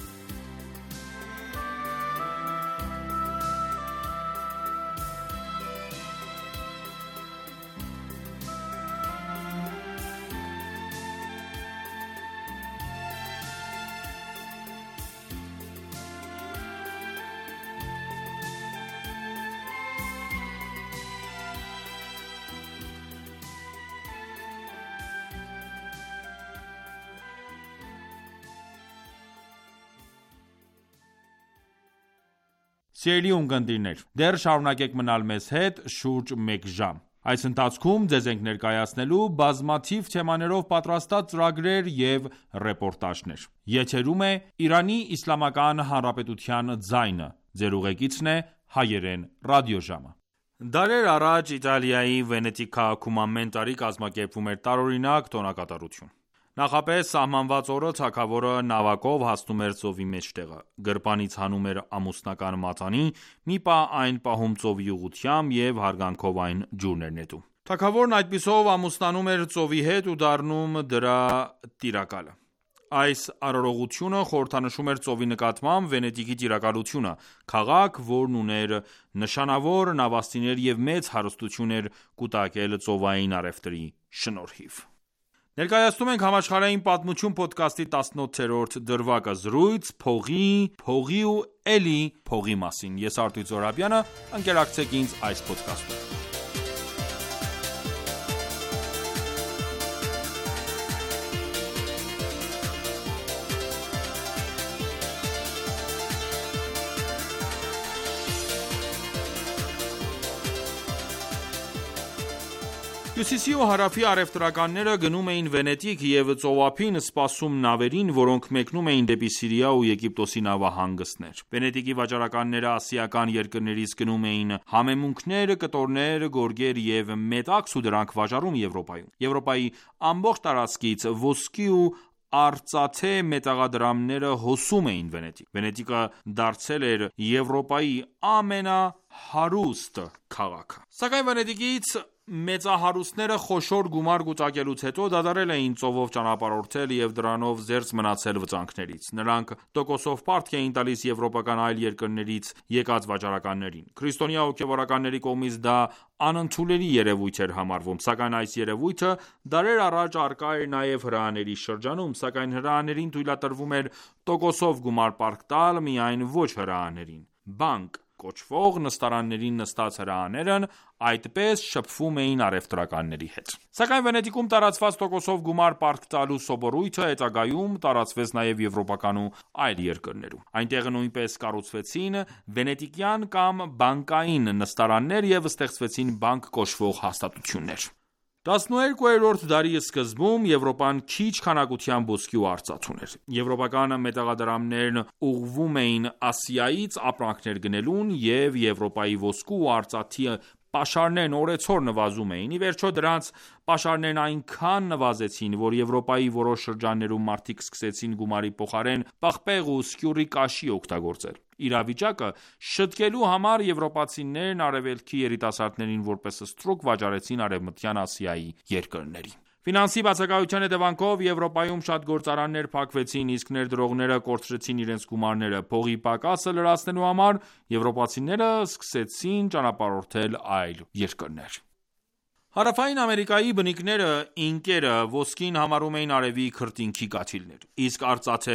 Սիրելի ունկնդիրներ, դեռ շարունակեք մնալ մեզ հետ շուրջ մեկ ժամ։ Այս ընթացքում ձեզ ենք ներկայացնելու բազմաթիվ թեմաներով պատրաստած ծրագրեր և ռեպորտաժներ։ Եթերում է Իրանի Իսլամական Հանրապետության ձայնը։ Ձեր ուղեկիցն է հայերեն ռադիոժամը։ Դարեր առաջ Իտալիայի Վենետիկ քաղաքում ամեն տարի կազմակերպվում էր տարօրինակ տոնակատարություն։ Նախապես սահմանված օրը թագավորը նավակով հասնում էր ծովի մեջտեղը, գրպանից հանում էր ամուսնական մատանի, մի պահ այն պահում ծովի ուղղությամբ և հարգանքով այն ջուրն էր նետում։ Թագավորն այդպիսով ամուսնանում էր ծովի հետ ու դառնում դրա տիրակալը։ Այս արարողությունը խորհրդանշում էր ծովի նկատմամբ Վենետիկի տիրակալությունը, քաղաք, որն ուներ նշանավոր նավաստիներ և մեծ հարստություն էր կուտակել ծովային առևտրի շնորհիվ։ Ներկայացնում ենք «Համաշխարհային պատմություն» փոդքասթի տասնութերորդ դրվագը՝ զրույց փողի, փողի ու էլի փողի մասին։ Ես Արտույտ Զոհրաբյանը, ընկերակցեք ինձ այս փոդքասթում։ Հյուսիսի ու հարավի առևտրականները գնում էին Վենետիկ և ծովափին սպասում նավերին, որոնք մեկնում էին դեպի Սիրիա ու Եգիպտոսի նավահանգիստներ։ Վենետիկի վաճառականները ասիական երկրներից գնում էին համեմունքներ, կտորներ, գորգեր և մետաքս ու դրանք վաճառում Եվրոպայում։ Եվրոպայի ամբողջ տարածքից ոսկի ու արծաթե մետաղադրամները հոսում էին Վենետիկ։ Վենետիկը դարձել էր Եվրոպայի ամենահարուստ քաղաքը։ Սակայն Վենետիկից մեծահարուստները խոշոր գումար կուտակելուց հետո դադարել էին ծովով ճանապարհորդել և դրանով զերծ մնացել վտանգներից։ Նրանք տոկոսով պարտք էին տալիս եվրոպական այլ երկրներից եկած վաճառականներին։ Քրիստոնյա հոգևորականների կողմից դա անընդունելի երևույթ էր համարվում, սակայն այս երևույթը դարեր առաջ առկա էր նաև հրեաների շրջանում, սակայն հրեաներին թույլատրվում էր տոկոսով գումար պարտք տալ միայն ոչ հրեաներին։ Բանկ կոչվող նստարաններին նստած հրեաներն այդպես շփվում էին առևտրականների հետ։ Սակայն Վենետիկում տարածված տոկոսով գումար պարտք տալու սովորույթը հետագայում տարածվեց նաև եվրոպական ու այլ երկրներում։ Այնտեղ նույնպես կառուցվեցին վենետիկյան կամ բանկային նստարաններ և ստեղծվեցին բանկ կոչվող հաստատություններ։ տասներկուերորդ դարի սկզբում Եվրոպան քիչ քանակությամբ ոսկի ու արծաթ ուներ։ Եվրոպական մետաղադրամներն ուղղվում էին Ասիայից ապրանքներ գնելուն, և Եվրոպայի ոսկու ու արծաթի պաշարներն օրեցօր նվազում էին։ Ի վերջո դրանց պաշարներն այնքան նվազեցին, որ Եվրոպայի որոշ շրջաններում մարդիկ սկսեցին գումարի փոխարեն պղպեղ ու սկյուռի կաշի օգտագործել։ Իրավիճակը շտկելու համար եվրոպացիներն արևելքի երիտասարդներին որպես ստրուկ վաճառեցին Արևմտյան Ասիայի երկրներին։ Ֆինանսի բացակայության հետևանքով Եվրոպայում շատ գործարաններ փակվեցին, իսկ ներդրողները կորցրեցին իրենց գումարները։ Փողի պակասը լրացնելու համար եվրոպացիները սկսեցին ճանապարհորդել այլ երկրներ։ Հարավային Ամերիկայի բնիկները ինկերը ոսկին համարում էին արևի քրտինքի կաթիլներ, իսկ արծաթե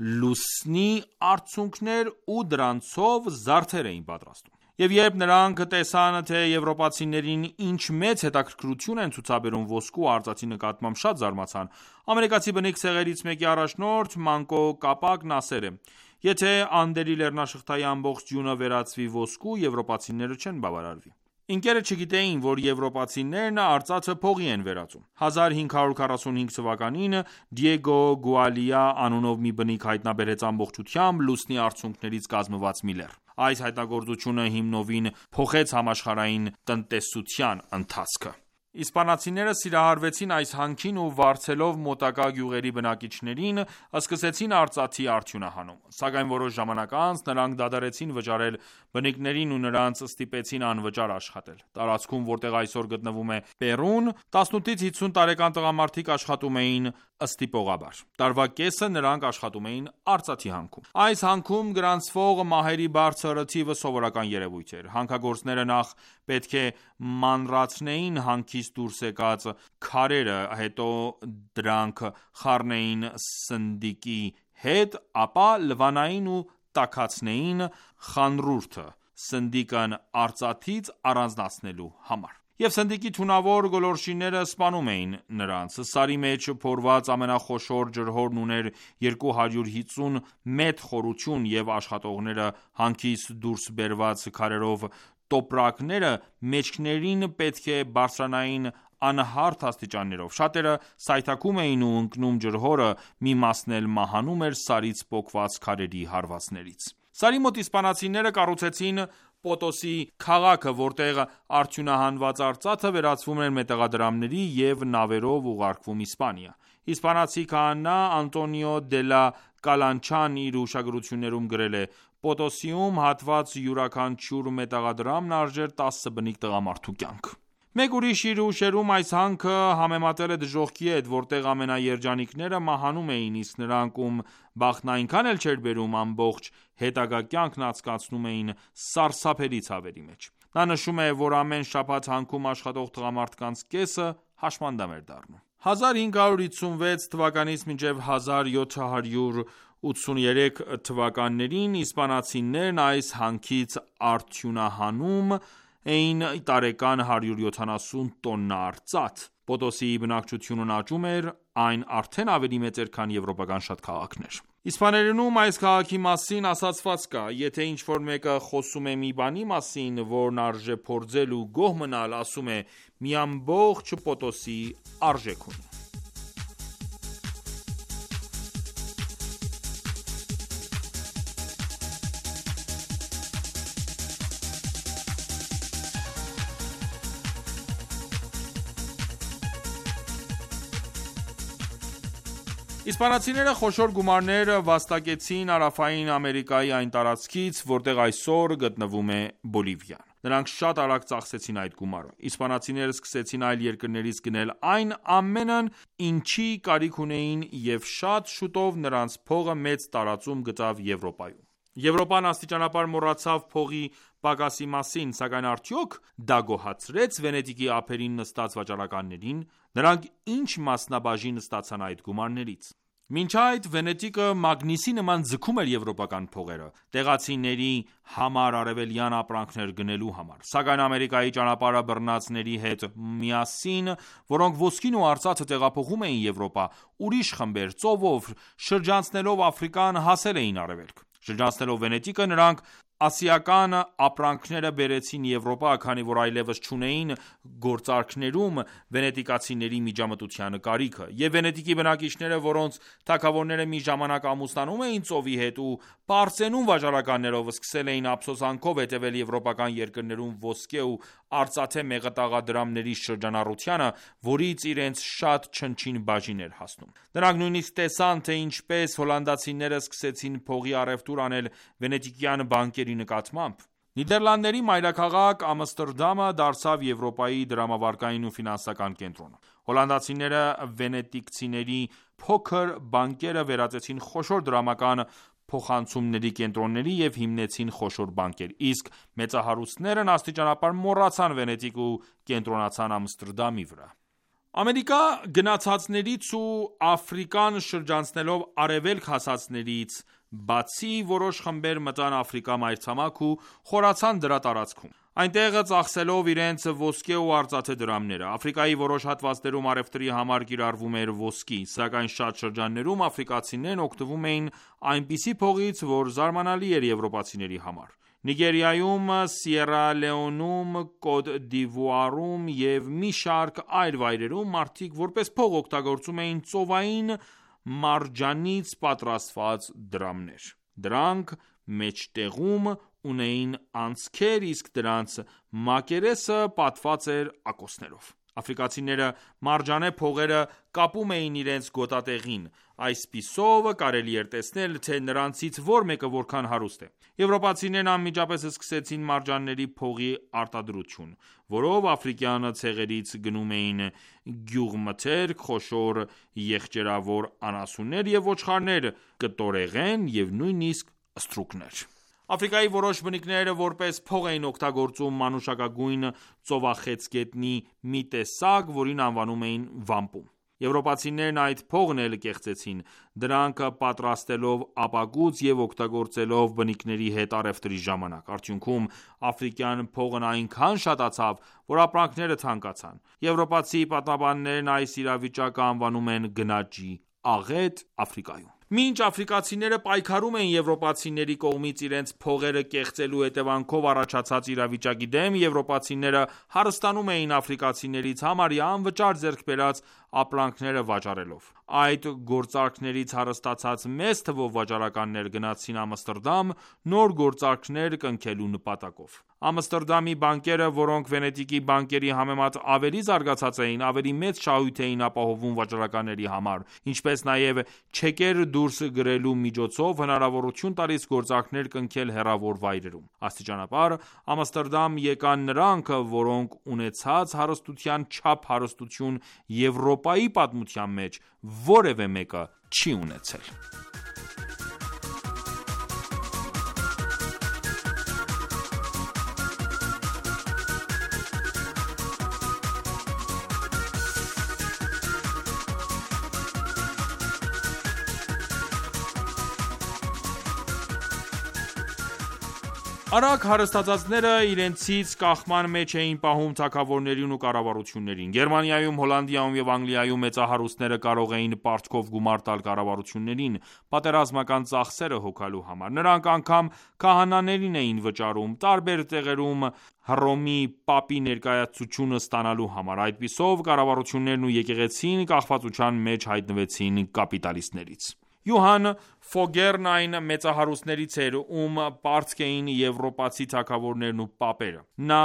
լուսնի արցունքներ ու դրանցով զարդեր էին պատրաստում։ Եվ երբ նրանք տեսան, թե եվրոպացիներին ինչ մեծ հետաքրքրություն են ցուցաբերում ոսկու ու արծաթի նկատմամբ, շատ զարմացան։ Ամերիկացի բնիկ ցեղերից մեկի առաջնորդ Մանկո Կապակն ասել է. «Եթե Անդերի լեռնաշղթայի ամբողջ ձյունը վերածվի ոսկու, եվրոպացիները չեն բավարարվի»։ Ինկերը չգիտեին, որ եվրոպացիներն արծաթը փողի են վերածում։ հազար հինգ հարյուր քառասունհինգ թվականին Դիեգո Գուալիա անունով մի բնիկ հայտնաբերեց ամբողջությամբ լուսնի արցունքներից կազմված մի լեռ։ Այս հայտնագործությունը հիմնովին փոխեց համաշխարհային տնտեսության ընթացքը։ Իսպանացիները սիրահարվեցին այս հանքին ու վարձելով մոտակա գյուղերի բնակիչներին, սկսեցին արծաթի արդյունահանում։ Սակայն որոշ ժամանակ անց նրանք դադարեցին վճարել բնիկներին ու նրանց ստիպեցին անվճար աշխատել։ Տարածքում, որտեղ այսօր գտնվում է Պերուն, տասնութից հիսուն տարեկան տղամարդիկ աշխատում էին ստիպողաբար։ Տարվա կեսը նրանք աշխատում էին արծաթի հանքում։ Այս հանքում գրանցվող մահերի բարձր թիվը սովորական երևույթ էր։ Հանքագործները նախ պետք է մանրացնեին հանքից դուրս եկած քարերը, հետո դրանք խառնեին սնդիկի հետ, ապա լվանային ու տաքացնեին խանռուրդը սնդիկն արծաթից առանձնացնելու համար։ Եվ սնդիկի թունավոր գոլորշիները սպանում էին նրանց։ Սարի մեջ փորված ամենախոշոր ջրհորն ուներ երկու հարյուր հիսուն մետր խորություն, և աշխատողները հանքից դուրս բերված քարերով տոպրակները մեջքներին պետք է բարձրանային անհարթ աստիճաններով։ Շատերը սայթաքում էին ու ընկնում ջրհորը, մի մասն էլ մահանում էր սարից պոկված քարերի հարվածներից։ Սարի մոտ իսպանացիները կառուցեցին Պոտոսի քաղաքը, որտեղ արդյունահանված արծաթը վերածվում էր մետաղադրամների և նավերով ուղարկվում Իսպանիա։ Իսպանացի քահանա Անտոնիո դե լա Կալանչան իր հուշագրություններում գրել է. «Պոտոսիում հատված յուրաքանչյուր մետաղադրամն արժեր տասը բնիկ տղամարդու կյանք»։ Մեկ ուրիշ իր հուշերում այս հանքը համեմատել է դժոխքի հետ, որտեղ ամենաերջանիկները մահանում էին, իսկ նրանք, ում բախտն այնքան էլ չէր բերում, ամբողջ հետագա կյանքն անցկացնում էին սարսափելի ցավերի մեջ։ Նա նշում է, որ ամեն շաբաթ հանքում աշխատող տղամարդկանց կեսը հաշմանդամ էր դառնում։ հազար հինգ հարյուր հիսունվեց թվականից մինչև հազար յոթ հարյուր ութսուներեք թվականներին իսպանացիներն այս հանքից արդյունահանում էին տարեկան հարյուր յոթանասուն տոննա արծաթ։ Պոտոսիի բնակչությունն աճում էր, այն արդեն ավելի մեծ էր, քան եվրոպական շատ քաղաքներ։ Իսպաներենում այս քաղաքի մասին ասացված կա. «Եթե ինչ-որ մեկը խոսում է մի բանի մասին, որն արժե փորձել ու գոհ մնալ, ասում է՝ մի ամբողջ Պոտոսի արժեք ունի»։ Իսպանացիները խոշոր գումարներ վաստակեցին Հարավային Ամերիկայի այն տարածքից, որտեղ այսօր գտնվում է Բոլիվիան։ Նրանք շատ արագ ծախսեցին այդ գումարը։ Իսպանացիները սկսեցին այլ երկրներից գնել այն ամենն, ինչի կարիք ունեին, և շատ շուտով նրանց փողը մեծ տարածում գտավ Եվրոպայում։ Եվրոպան աստիճանաբար մոռացավ փողի պակասի մասին, սակայն արդյոք դա գոհացրեց Վենետիկի ափերին նստած վաճառականներին։ Նրանք ինչ մասնաբաժին ստացան այդ գումարներից։ Մինչ այդ Վենետիկը մագնիսի նման ձգում էր եվրոպական փողերը՝ տեղացիների համար արևելյան ապրանքներ գնելու համար։ Սակայն Ամերիկայի ճանապարհը բռնածների հետ միասին, որոնք ոսկին ու արծաթը տեղափոխում էին Եվրոպա, ուրիշ խմբեր ծովով շրջանցելով Աֆրիկան հասել էին Արևելք։ Շրջանցելով Վենետիկը, նրանք ասիական ապրանքները բերեցին Եվրոպա, քանի որ այլևս չունեին գործարքներում վենետիկացիների միջամտության կարիքը, և Վենետիկի բնակիչները, որոնց թագավորները մի ժամանակ ամուսնանում էին ծովի հետ ու պարծենում վաճառականներով, սկսել էին ափսոսանքով հետևել եվրոպական երկրներում ոսկե ու արծաթե մեղետաղադրամների շրջանառությանը, որից իրենց շատ չնչին բաժին էր հասնում։ Նրանք նույնիսկ տեսան, թե ինչպես հոլանդացիները սկսեցին փողի առևտուր անել վենետիկյան բանկերի նկատմամբ։ Նիդերլանդների մայրաքաղաք Ամստերդամը դարձավ Եվրոպայի դրամավարկային ու ֆինանսական կենտրոնը։ Հոլանդացիները վենետիկցիների փոքր բանկերը վերածեցին խոշոր դրամական փոխանցումների կենտրոնների և հիմնեցին խոշոր բանկեր, իսկ մեծահարուստներն աստիճանաբար մոռացան Վենետիկ ու կենտրոնացան Ամստերդամի վրա։ Ամերիկա գնացածներից ու Աֆրիկան շրջանցելով արևելք հասածներից բացի, որոշ խմբեր մտան Աֆրիկա մայրցամաք ու խորացան դրա տարածքում, այնտեղ ծախսելով իրենց ոսկե ու արծաթե դրամները։ Աֆրիկայի որոշ հատվածներում առևտրի համար կիրառվում էր ոսկի, սակայն շատ շրջաններում աֆրիկացիներն օգտվում էին այնպիսի փողից, որ զարմանալի էր եվրոպացիների համար։ Նիգերիայում, Սիերա Լեոնեում, Կոտ դ'Իվուարում և մի շարք այլ վայրերում մարդիկ որպես փող օգտագործում էին ծովային մարջանից պատրաստված դրամներ։ Դրանք մեջտեղում ունեին անցքեր, իսկ դրանց մակերեսը պատված էր ակոսներով։ Աֆրիկացիները մարջանե փողերը կապում էին իրենց գոտատեղին, այսպիսով կարելի էր տեսնել, թե նրանցից որ մեկը որքան հարուստ է։ Եվրոպացիներն անմիջապես սկսեցին մարջանների փողի արտադրություն, որով աֆրիկյան ցեղերից գնում էին գյուղմթերք, խոշոր եղջերավոր անասուններ և ոչխարներ, կտորեղեն և նույնիսկ ստրուկներ։ Աֆրիկայի որոշ բնիկներ որպես փող էին օգտագործում մանուշակագույն ծովախեցգետնի մի տեսակ, որին անվանում էին վամպում։ Եվրոպացիներն այդ փողն էլ կեղծեցին, դրանք պատրաստելով ապակուց և օգտագործելով բնիկների հետ առևտրի ժամանակ։ Արդյունքում աֆրիկյան փողն այնքան շատացավ, որ ապրանքները թանկացան։ Եվրոպացի պատմաբաններն այս իրավիճակը անվանում են գնաճի աղետ Աֆրիկայում։ Մինչ աֆրիկացիները պայքարում էին եվրոպացիների կողմից իրենց փողերը կեղծելու հետևանքով առաջացած իրավիճակի դեմ, եվրոպացիները հարստանում էին աֆրիկացիներից համարյա անվճար ձեռք բերած ապրանքները վաճառելով։ Այդ գործարքներից հարստացած մեծ թվով վաճառականներ գնացին Ամստերդամ նոր գործարքներ կնքելու նպատակով։ Ամստերդամի բանկերը, որոնք Վենետիկի բանկերի համեմատ ավելի զարգացած էին, ավելի մեծ շահույթ էին ապահովում վաճառականների համար, ինչպես նաև չեկեր դուրս գրելու միջոցով հնարավորություն տալիս գործարքներ կնքել հեռավոր վայրերում։ Աստիճանաբար Ամստերդամ եկան նրանք, որոնք ունեցած հարստության չափ հարստություն Եվրոպայի պատմության մեջ որևէ մեկը չի ունեցել։ Արագ հարստացածները իրենցից կախման մեջ էին պահում թագավորներին ու կառավարություններին։ Գերմանիայում, Հոլանդիայում և Անգլիայում մեծահարուստները կարող էին պարտքով գումար տալ կառավարություններին՝ պատերազմական ծախսերը հոգալու համար։ Նրանք անգամ քահանաներին էին վճարում՝ տարբեր տեղերում Հռոմի պապի ներկայացուցչությունը ստանալու համար։ Այդպիսով կառավարություններն ու եկեղեցին կախվածության մեջ հայտնվեցին կապիտալիստներից։ Յոհան Ֆոգերն այն մեծահարուստներից էր, ում պարտք էին եվրոպացի թագավորներն ու պապերը։ Նա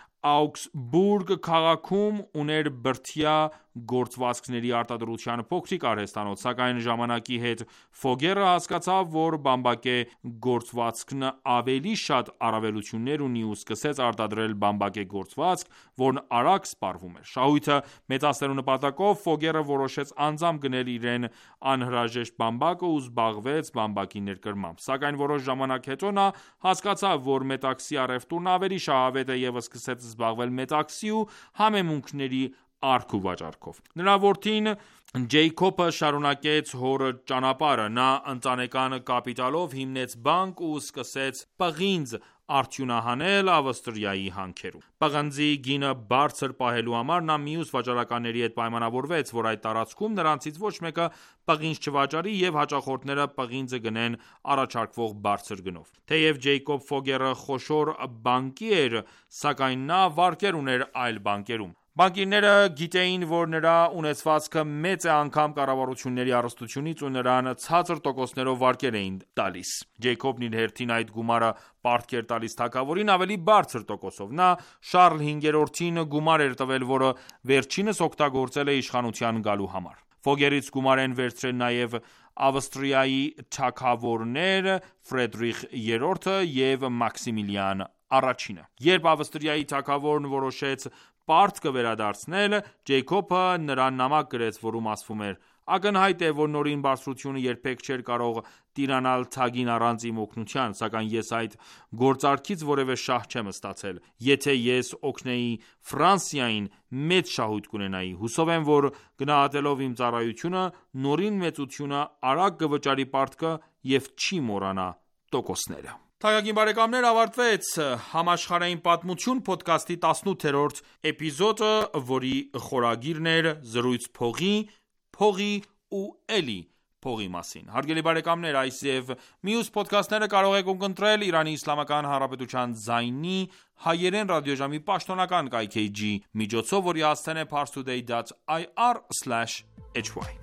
Աուգսբուրգ քաղաքում ուներ բրդյա գործվածքների արտադրության փոքրիկ արհեստանոց, սակայն ժամանակի հետ Ֆոգերը հասկացավ, որ բամբակե գործվածքն ավելի շատ առավելություններ ունի ու սկսեց արտադրել բամբակե գործվածք, որն արագ սպառվում էր։ Շահույթը մեծացնելու նպատակով Ֆոգերը որոշեց անձամբ գնել իրեն անհրաժեշտ բամբակը ու զբաղվեց բամբակի ներկրմամբ։ Սակայն որոշ ժամանակ հետո նա հասկացավ, որ մետաքսի առևտուրն ավելի շահավետ է և սկսեց զբաղվել մետաքսի ու համեմունքների առք ու վաճառքով։ Նրա որդին Ջեյքոբը շարունակեց հոր ճանապարհը։ Նա ընտանեկան կապիտալով հիմնեց բանկ ու սկսեց պղինձ արդյունահանել Ավստրիայի հանքերում։ Պղնձի գինը բարձր պահելու համար նա մյուս վաճառականների հետ պայմանավորվեց, որ այդ տարածքում նրանցից ոչ մեկը պղինձ չվաճառի և հաճախորդները պղինձը գնեն առաջարկվող բարձր գնով։ Թեև Ջեյկոբ Ֆոգերը խոշոր բանկիր էր, սակայն նա վարկեր ուներ այլ բանկերում։ Բանկիրները գիտեին, որ նրա ունեցվածքը մեծ է անգամ կառավարությունների հարստությունից ու նրան ցածր տոկոսներով վարկեր էին տալիս։ Ջեյքոբն իր հերթին այդ գումարը պարտք էր տալիս թագավորին ավելի բարձր տոկոսով։ Նա Շառլ հինգերորդին գումար էր տվել, որը վերջինս օգտագործել է իշխանության գալու համար։ Ֆոգերից գումար են վերցրել նաև Ավստրիայի թագավորներ Ֆրեդրիխ երրորդը և Մաքսիմիլիան առաջինը։ Երբ Ավստրիայի թագավորն որոշեց պարտքը վերադարձնել, Ջեյքոբը նրան նամակ գրեց, որում ասվում էր. «Ակնհայտ է, որ Նորին Բարձրությունը երբեք չէր կարող տիրանալ թագին առանց իմ օգնության, սակայն ես այդ գործարքից որևէ շահ չեմ ստացել։ Եթե ես օգնեի Ֆրանսիային, մեծ շահույթ կունենայի։ Հուսով եմ, որ գնահատելով իմ ծառայությունը, Նորին մեծությունը արագ կվճարի պարտքը և չի մոռանա տոկոսները»։ Թանկագին բարեկամներ, ավարտվեց «Համաշխարհային պատմություն» փոդքասթի տասնութերորդ էպիզոդը, որի խորագիրն էր «Զրույց փողի, փողի ու էլի փողի մասին»։ Հարգելի բարեկամներ, այս և մյուս փոդքասթները կարող եք ունկնդրել Իրանի Իսլամական Հանրապետության ձայնի հայերեն ռադիոժամի պաշտոնական կայքէջի միջոցով, որի հասցեն է parstoday dot ir slash hy։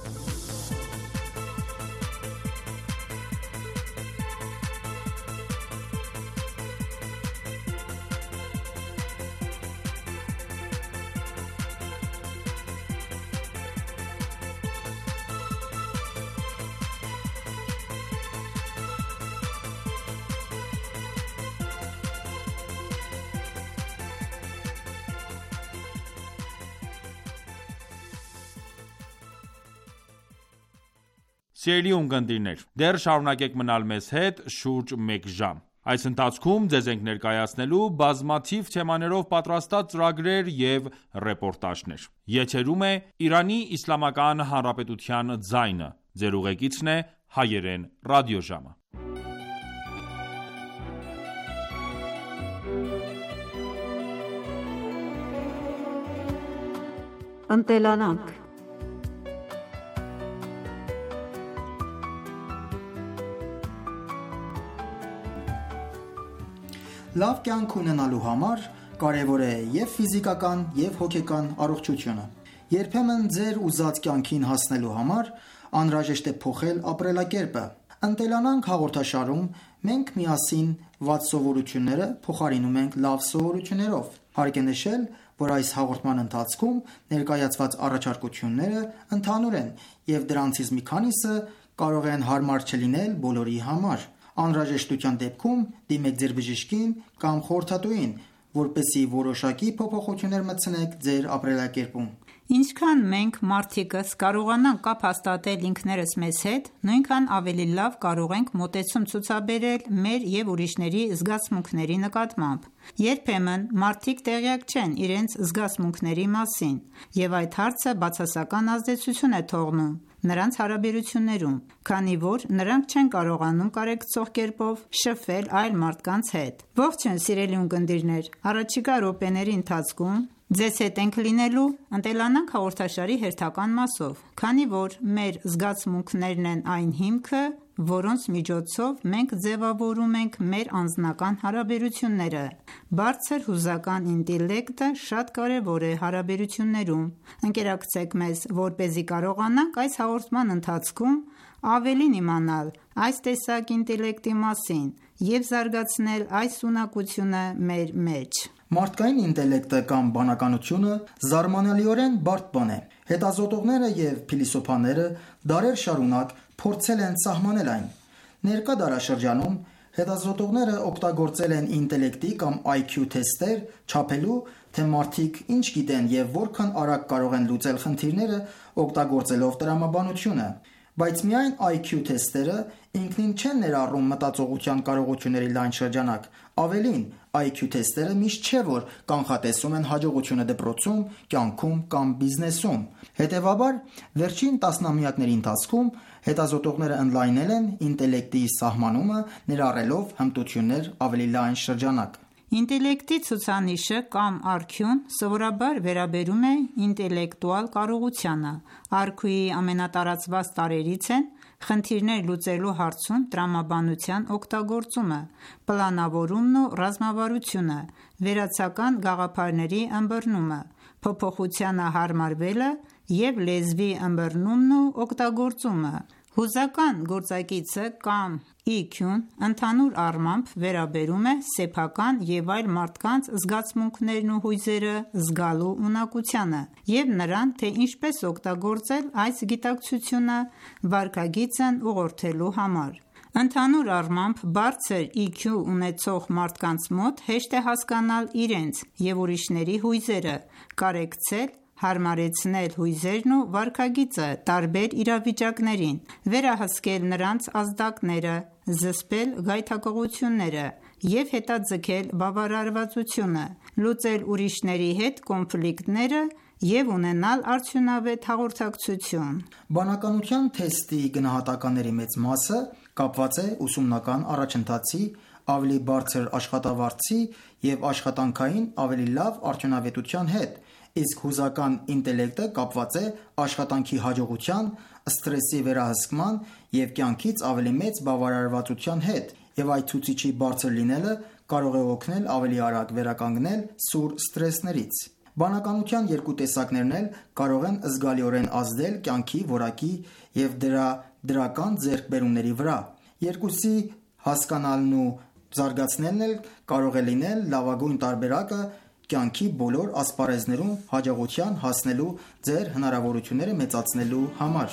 Սիրելի ունկնդիրներ, դեռ շարունակեք մնալ մեզ հետ շուրջ մեկ ժամ։ Այս ընթացքում ձեզ ենք ներկայացնելու բազմաթիվ թեմաներով պատրաստած ծրագրեր և ռեպորտաժներ։ Եթերում է Իրանի Իսլամական Հանրապետության ձայնը։ Ձեր ուղեկիցն է հայերեն ռադիոժամը։ Ընտելանանք։ Լավ կյանք ունենալու համար կարևոր է և ֆիզիկական, և հոգեկան առողջությունը։ Երբեմն ձեր ուզած կյանքին հասնելու համար անհրաժեշտ է փոխել ապրելակերպը։ «Ընտելանանք» հաղորդաշարում մենք միասին վատ սովորությունները փոխարինում ենք լավ սովորություններով։ Հարկ է նշել, որ այս հաղորդման ընթացքում ներկայացված առաջարկությունները ընդհանուր են, և դրանցից մի քանիսը կարող են հարմար չլինել բոլորի համար։ Անհրաժեշտության դեպքում դիմեք ձեր բժշկին կամ խորհրդատուին, որպեսզի որոշակի փոփոխություններ մտցնեք ձեր ապրելակերպում։ Ինչքան մենք մարդիկս կարողանանք կապ հաստատել ինքներս մեզ հետ, նույնքան ավելի լավ կարող ենք մոտեցում ցուցաբերել մեր և ուրիշների զգացմունքների նկատմամբ։ Երբեմն մարդիկ տեղյակ չեն իրենց զգացմունքների մասին, և այդ հարցը բացասական ազդեցություն է թողնում նրանց հարաբերություններում, քանի որ նրանք չեն կարողանում կարեկցող կերպով շփվել այլ մարդկանց հետ։ Ողջույն սիրելի ունկնդիրներ, առաջիկա րոպեների ընթացքում ձեզ հետ ենք լինելու «Ընտելանանք» հաղորդաշարի հերթական մասով, քանի որ մեր զգացմունքներն են այն հիմքը, որոնց միջոցով մենք ձևավորում ենք մեր անձնական հարաբերությունները։ Բարձր հուզական ինտելեկտը շատ կարևոր է հարաբերություններում։ Ընկերակցեք մեզ, որպեսզի կարողանանք այս հաղորդման ընթացքում ավելին իմանալ այս տեսակ ինտելեկտի մասին և զարգացնել այս ունակությունը մեր մեջ։ Մարդկային ինտելեկտը կամ բանականությունը զարմանալիորեն բարդ բան է։ Հետազոտողները և փիլիսոփաները դարեր շարունակ փորձել են սահմանել այն։ Ներկա դարաշրջանում հետազոտողները օգտագործել են ինտելեկտի կամ I Q թեստեր չափելու, թե մարդիկ ինչ գիտեն և որքան արագ կարող են լուծել խնդիրները օգտագործելով տրամաբանությունը։ Բայց միայն I Q թեստերը ինքնին չեն ներառում մտածողության կարողությունների լայն շրջանակ։ Ավելին, I Q թեստերը միշտ չէ, որ կանխատեսում են հաջողությունը դպրոցում, կյանքում կամ բիզնեսում։ Հետևաբար, վերջին տասնամյակների ընթացքում հետազոտողները ընդլայնել են ինտելեկտի սահմանումը, ներառելով հմտություններ ավելի լայն շրջանակ։ Ինտելեկտի ցուցանիշը կամ I Q-ն սովորաբար վերաբերում է ինտելեկտուալ կարողությանը։ I Q-ի ամենատարածված տարրերից են խնդիրներ լուծելու հարցում տրամաբանության օգտագործումը, պլանավորումն ու ռազմավարությունը, վերացական գաղափարների ըմբռնումը, փոփոխությանը հարմարվելը և լեզվի ըմբռնումն ու օգտագործումը։ Հուզական գործակիցը կամ E Q-ն ընդհանուր առմամբ վերաբերում է սեփական և այլ մարդկանց զգացմունքներն ու հույզերը զգալու ունակությանը և նրան, թե ինչպես օգտագործել այս գիտակցությունը վարքագիծն ուղղորդելու համար։ Ընդհանուր առմամբ, բարձր E Q ունեցող մարդկանց մոտ հեշտ է հասկանալ իրենց և ուրիշների հույզերը, կարեկցել, հարմարեցնել հույզերն ու վարքագիծը տարբեր իրավիճակներին, վերահսկել նրանց ազդակները, զսպել գայթակղությունները և հետաձգել բավարարվածությունը, լուծել ուրիշների հետ կոնֆլիկտները և ունենալ արդյունավետ հաղորդակցություն։ Բանականության թեստի գնահատականների մեծ մասը կապված է ուսումնական առաջընթացի, ավելի բարձր աշխատավարձի և աշխատանքային ավելի լավ արդյունավետության հետ, իսկ հուզական ինտելեկտը կապված է աշխատանքի հաջողության, սթրեսի վերահսկման և կյանքից ավելի մեծ բավարարվածության հետ, և այդ ցուցիչի բարձր լինելը կարող է օգնել ավելի արագ վերականգնել սուր սթրեսներից։ Բանականության երկու տեսակներն էլ կարող են զգալիորեն ազդել կյանքի որակի և դրա դրական ձեռքբերումների վրա։ Երկուսի հասկանալն ու զարգացնելն էլ կարող է լինել լավագույն տարբերակը կյանքի բոլոր ասպարեզներում հաջողության հասնելու ձեր հնարավորությունները մեծացնելու համար։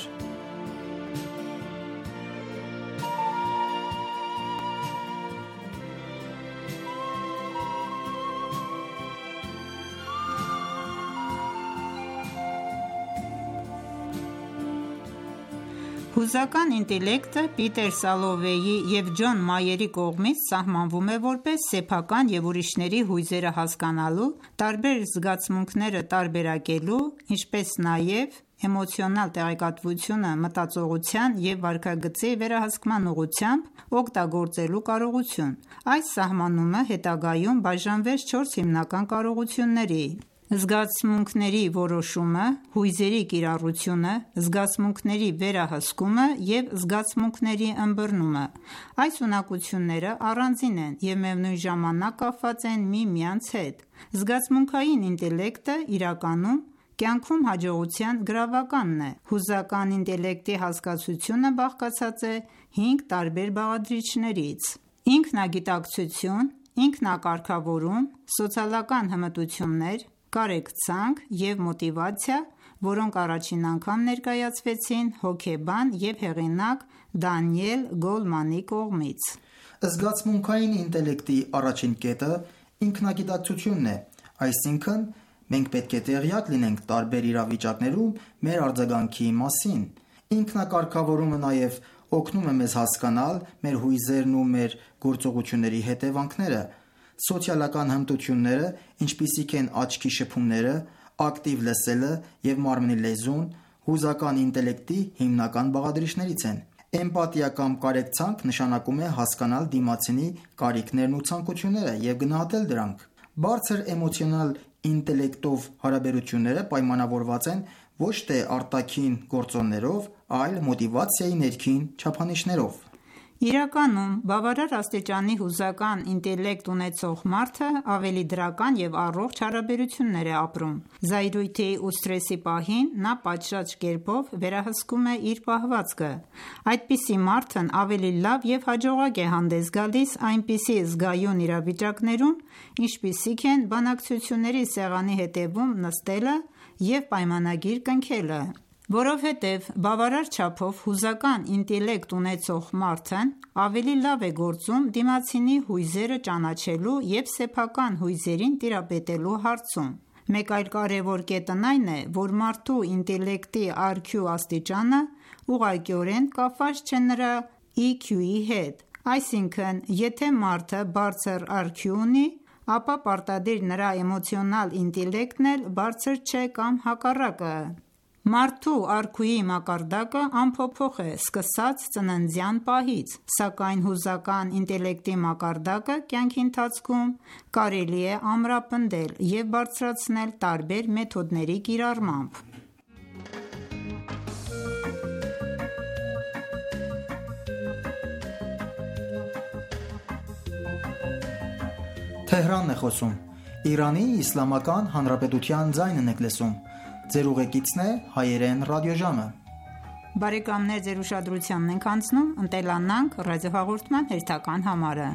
Հուզական ինտելեկտը Պիտեր Սալովեյի և Ջոն Մայերի կողմից սահմանվում է որպես սեփական և ուրիշների հույզերը հասկանալու, տարբեր զգացմունքները տարբերակելու, ինչպես նաև էմոցիոնալ տեղեկատվությունը մտածողության և վարքագծի վերահսկման ուղղությամբ օգտագործելու կարողություն։ Այս սահմանումը հետագայում բաժանվեց չորս հիմնական կարողությունների՝ զգացմունքների որոշումը, հույզերի կիրառությունը, զգացմունքների վերահսկումը և զգացմունքների ըմբռնումը։ Այս ունակությունները առանձին են և միևնույն ժամանակ կապված են միմյանց հետ։ Զգացմունքային ինտելեկտը իրականում կյանքում հաջողության գրավականն է։ Հուզական ինտելեկտի հասկացությունը բաղկացած է հինգ տարբեր բաղադրիչներից՝ ինքնագիտակցություն, ինքնակարգավորում, սոցիալական հմտություններ, կարեկցանք և մոտիվացիա, որոնք առաջին անգամ ներկայացվեցին հոգեբան և հեղինակ Դանիել Գոլմանի կողմից։ Զգացմունքային ինտելեկտի առաջին կետը ինքնագիտակցությունն է, այսինքն մենք պետք է տեղյակ լինենք տարբեր իրավիճակներում մեր արձագանքի մասին։ Ինքնակարգավորումը նաև օգնում է մեզ հասկանալ մեր հույզերն ու մեր գործողությունների հետևանքները։ Սոցիալական հմտությունները, ինչպիսիք են աչքի շփումները, ակտիվ լսելը և մարմնի լեզուն, հուզական ինտելեկտի հիմնական բաղադրիչներից են։ Էմպաթիա կամ կարեկցանք նշանակում է հասկանալ դիմացինի կարիքներն ու ցանկությունները եւ գնահատել դրանք։ Բարձր էմոցիոնալ ինտելեկտով հարաբերությունները պայմանավորված են ոչ թե արտաքին գործոններով, այլ մոտիվացիայի ներքին չափանիշներով։ Իրականում, բավարար աստիճանի հուզական ինտելեկտ ունեցող մարդը ավելի դրական և առողջ հարաբերություններ է ապրում։ Զայրույթի ու սթրեսի պահին նա պատշաճ կերպով վերահսկում է իր պահվածքը։ Այդպիսի մարդն ավելի լավ և հաջողակ է հանդես գալիս այնպիսի զգայուն իրավիճակներում, ինչպիսիք են բանակցությունների սեղանի հետևում նստելը և պայմանագիր կնքելը։ Որովհետև բավարար չափով հուզական ինտելեկտ ունեցող մարդն ավելի լավ է գործում դիմացինի հույզերը ճանաչելու և սեփական հույզերին տիրապետելու հարցում։ Մեկ այլ կարևոր կետն այն է, որ մարդու ինտելեկտի այ քյու աստիճանը ուղղակիորեն կապված չէ նրա ի քյու-ի հետ։ Այսինքն, եթե մարդը բարձր այ քյու ունի, ապա պարտադիր նրա էմոցիոնալ ինտելեկտն էլ բարձր չէ կամ հակառակը։ Մարդու այ քյու-ի մակարդակը անփոփոխ է սկսած ծննդյան պահից, սակայն հուզական ինտելեկտի մակարդակը կյանքի ընթացքում կարելի է ամրապնդել և բարձրացնել տարբեր մեթոդների կիրառմամբ։ Թեհրանն է խոսում։ Իրանի Իսլամական Հանրապետության ձայնն եք լսում։ Ձեր ուղեկիցն է հայերեն ռադիոժամը։ Բարեկամներ, ձեր ուշադրությանն ենք անցնում «Ընտելանանք» ռադիոհաղորդման հերթական համարը։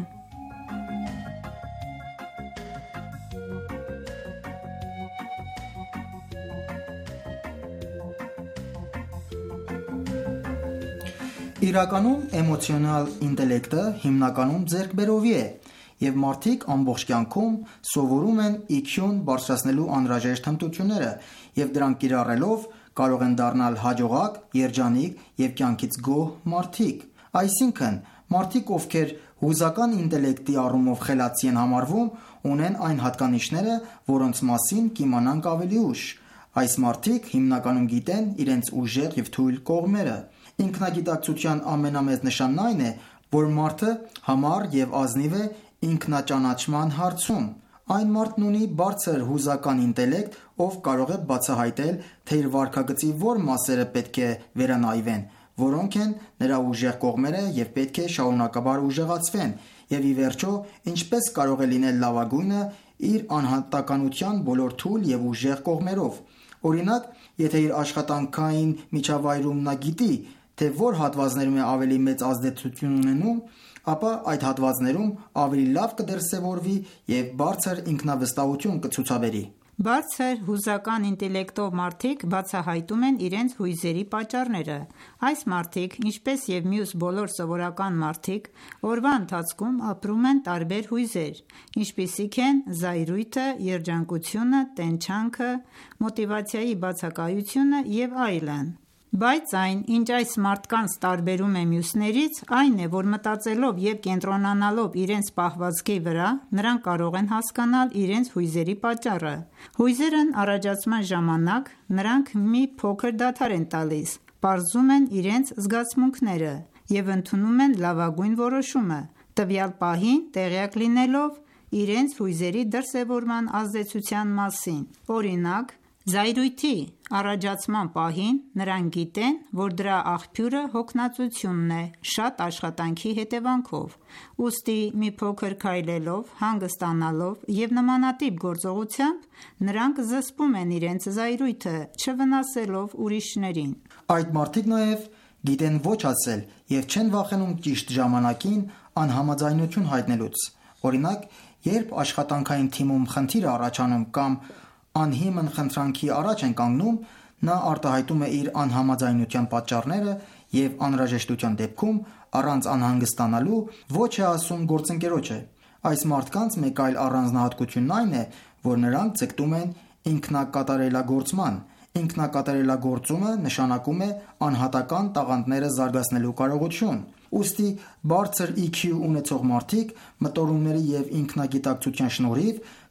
Իրականում էմոցիոնալ ինտելեկտը հիմնականում ձեռքբերովի է, և մարդիկ ամբողջ կյանքում սովորում են ի քյուն բարձրացնելու անհրաժեշտ հմտությունները և դրանք կիրառելով կարող են դառնալ հաջողակ, երջանիկ և կյանքից գոհ մարդիկ։ Այսինքն, մարդիկ, ովքեր հուզական ինտելեկտի առումով խելացի են համարվում, ունեն այն հատկանիշները, որոնց մասին կիմանանք ավելի ուշ։ Այս մարդիկ հիմնականում գիտեն իրենց ուժեղ և թույլ կողմերը։ Ինքնագիտակցության ամենամեծ նշանն այն է, որ մարդը համառ և ազնիվ է ինքնաճանաչման հարցում։ Այն մարդն ունի բարձր հուզական ինտելեկտ, ով կարող է բացահայտել, թե իր վարքագծի որ մասերը պետք է վերանայվեն, որոնք են նրա ուժեղ կողմերը և պետք է շարունակաբար ուժեղացվեն, և ի վերջո, ինչպես կարող է լինել լավագույնը իր անհատականության բոլոր թույլ և ուժեղ կողմերով։ Օրինակ, եթե իր աշխատանքային միջավայրում նա գիտի, թե որ հատվածներում է ավելի մեծ ազդեցություն ունենում, ապա այդ հատվածներում ավելի լավ կդրսևորվի և բարձր ինքնավստահություն կցուցաբերի։ Բարձր հուզական ինտելեկտով մարդիկ բացահայտում են իրենց հույզերի պատճառները։ Այս մարդիկ, ինչպես և մյուս բոլոր սովորական մարդիկ, օրվա ընթացքում ապրում են տարբեր հույզեր, ինչպիսիք են զայրույթը, երջանկությունը, տենչանքը, մոտիվացիայի բացակայությունը և այլն։ Բայց այն, ինչ այս մարդկանց տարբերում է մյուսներից, այն է, որ մտածելով և կենտրոնանալով իրենց պահվածքի վրա, նրանք կարող են հասկանալ իրենց հույզերի պատճառը։ Հույզերն առաջացման ժամանակ նրանք մի փոքր դադար են տալիս, պարզում են իրենց զգացմունքները և ընդունում են լավագույն որոշումը, տվյալ պահին տեղյակ լինելով իրենց հույզերի դրսևորման ազդեցության մասին։ Օրինակ, զայրույթի առաջացման պահին նրանք գիտեն, որ դրա աղբյուրը հոգնածությունն է շատ աշխատանքի հետևանքով, ուստի մի փոքր քայլելով, հանգստանալով և նմանատիպ գործողությամբ նրանք զսպում են իրենց զայրույթը, չվնասելով ուրիշներին։ Այդ մարդիկ նաև գիտեն ոչ ասել և չեն վախենում ճիշտ ժամանակին անհամաձայնություն հայտնելուց։ Օրինակ, երբ աշխատանքային թիմում խնդիր է առաջանում կամ անհիմն խնդրանքի առաջ են կանգնում, նա արտահայտում է իր անհամաձայնության պատճառները և անհրաժեշտության դեպքում, առանց անհանգստանալու, ոչ է ասում գործընկերոջը։ Այս մարդկանց մեկ այլ առանձնահատկությունն այն է, որ նրանք ձգտում են ինքնակատարելագործման։ Ինքնակատարելագործումը նշանակում է անհատական տաղանդները զարգացնելու կարողություն։ Ուստի բարձր ի քյու ունեցող մարդիկ մտորումների և ինքնագիտակցության շնորհիվ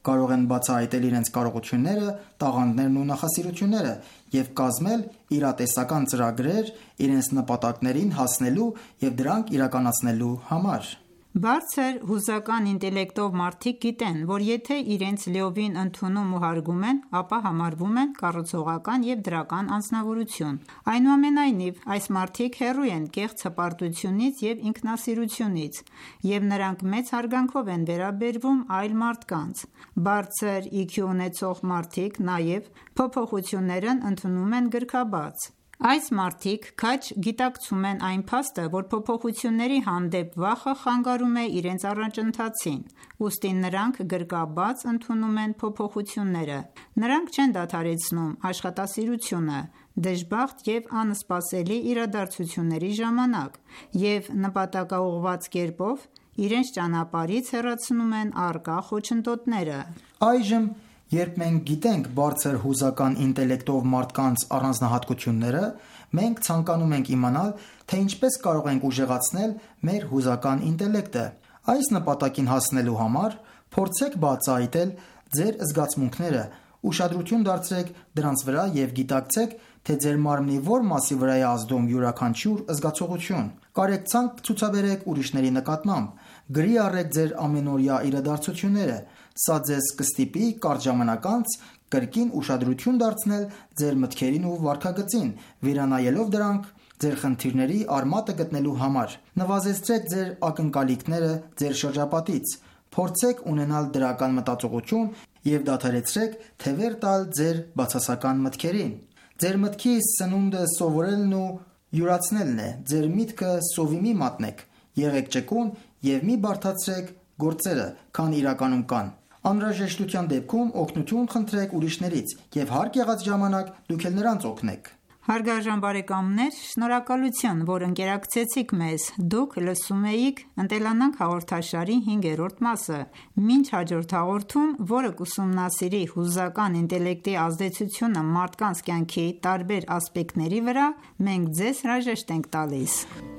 կարող են բացահայտել իրենց կարողությունները, տաղանդներն ու նախասիրությունները և կազմել իրատեսական ծրագրեր իրենց նպատակներին հասնելու և դրանք իրականացնելու համար։ Բարձր հուզական ինտելեկտով մարդիկ գիտեն, որ եթե իրենց լիովին ընդունում ու հարգում են, ապա համարվում են կառուցողական և դրական անձնավորություն։ Այնուամենայնիվ, այս մարդիկ հեռու են կեղծ հպարտությունից և ինքնասիրությունից, և նրանք մեծ հարգանքով են վերաբերվում այլ մարդկանց։ Բարձր ի քյու ունեցող մարդիկ նաև փոփոխություններն ընդունում են գրքաբաց։ Այս մարդիկ քաջ գիտակցում են այն փաստը, որ փոփոխությունների հանդեպ վախը խանգարում է իրենց առաջընթացին, ուստի նրանք գրկաբաց ընդունում են փոփոխությունները։ Նրանք չեն դադարեցնում աշխատասիրությունը դժբախտ և անսպասելի իրադարձությունների ժամանակ և նպատակաուղղված կերպով իրենց ճանապարհից հեռացնում են առկա խոչընդոտները։ Այժմ, երբ մենք գիտենք բարձր հուզական ինտելեկտով մարդկանց առանձնահատկությունները, մենք ցանկանում ենք իմանալ, թե ինչպես կարող ենք ուժեղացնել մեր հուզական ինտելեկտը։ Այս նպատակին հասնելու համար փորձեք բացահայտել ձեր զգացմունքները, ուշադրություն դարձրեք դրանց վրա և գիտակցեք, թե ձեր մարմնի որ մասի վրա է ազդում յուրաքանչյուր զգացողություն։ Կարեկցանք ցուցաբերեք ուրիշների նկատմամբ, գրի առեք ձեր ամենօրյա իրադարձությունները։ Սա ձեզ կստիպի կարճ ժամանակ անց կրկին ուշադրություն դարձնել ձեր մտքերին ու վարքագծին, վերանայելով դրանք ձեր խնդիրների արմատը գտնելու համար։ Նվազեցրեք ձեր ակնկալիքները ձեր շրջապատից, փորձեք ունենալ դրական մտածողություն և դադարեցրեք թևեր տալ ձեր բացասական մտքերին։ Ձեր մտքի սնունդը սովորելն ու յուրացնելն է, ձեր միտքը սովի մի մատնեք, եղեք ճկուն և մի բարդացրեք գործերը, քան իրականում կան։ Անհրաժեշտության դեպքում օգնություն խնդրեք ուրիշներից և հարկ եղած ժամանակ դուք էլ նրանց օգնեք։ Հարգարժան բարեկամներ, շնորհակալություն, որ ընկերակցեցիք մեզ։ Դուք լսում էիք «Ընտելանանք» հաղորդաշարի հինգերորդ մասը։ Մինչ հաջորդ հաղորդում, որը կուսումնասիրի հուզական ինտելեկտի ազդեցությունը մարդկանց կյանքի տարբեր ասպեկտների վրա, մենք ձեզ հրաժեշտ ենք տալիս։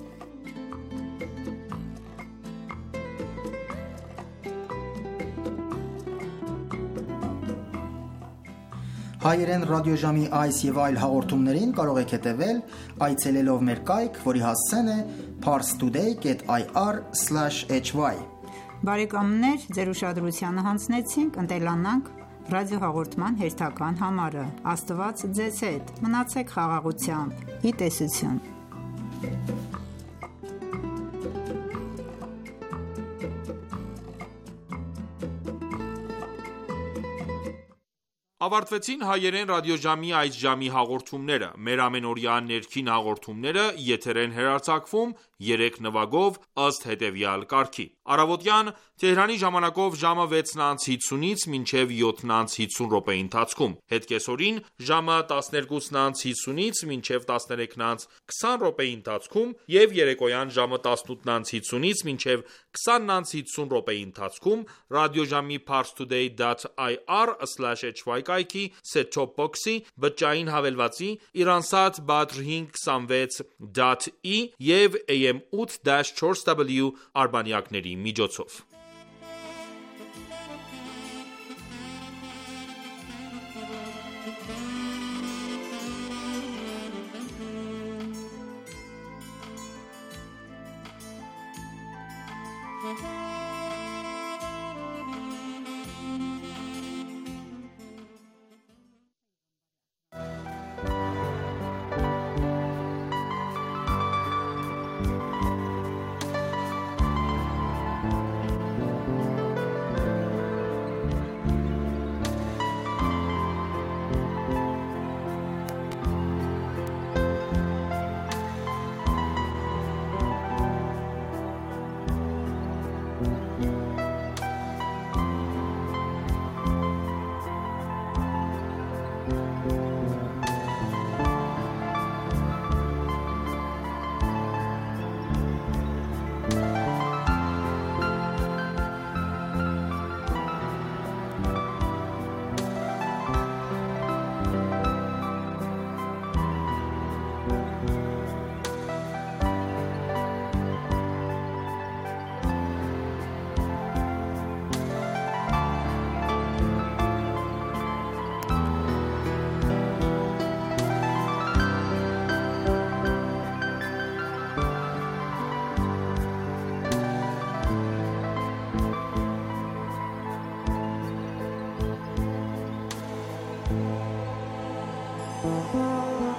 Հայերեն ռադիոժամի այս և այլ հաղորդումներին կարող եք հետևել այցելելով մեր կայք, որի հասցեն է parstoday dot i r slash h y։ Բարեկամներ, ձեր ուշադրությանը հանձնեցինք «Ընտելանանք» ռադիոհաղորդման հերթական համարը։ Աստված ձեզ հետ, մնացեք խաղաղությամբ, ի տեսություն։ Ավարտվեցին հայերեն ռադիոժամի այս ժամի հաղորդումները։ Մեր ամենօրյա ներքին հաղորդումները եթեր են հեռարձակվում երեք նվագով ըստ հետևյալ կարգի. Առավոտյան Թեհրանի ժամանակով ժամը վեցն անց հիսունից մինչև յոթն անց հիսուն րոպեի ընթացքում, հետկեսօրին ժամը տասներկուսն անց հիսունից մինչև տասներեքն անց քսան րոպեի ընթացքում և երեկոյան ժամը տասնութն անց հիսունից մինչև քսանն անց հիսուն րոպեի ընթացքում ռադիոժամի parstoday dot i r slash h y կայքի set-top box-ի, բջջային հավելվածի, Iransat Badr հինգ քսանվեց dot i և A M eight dash four W արբանյակների միջոցով։ Thank you.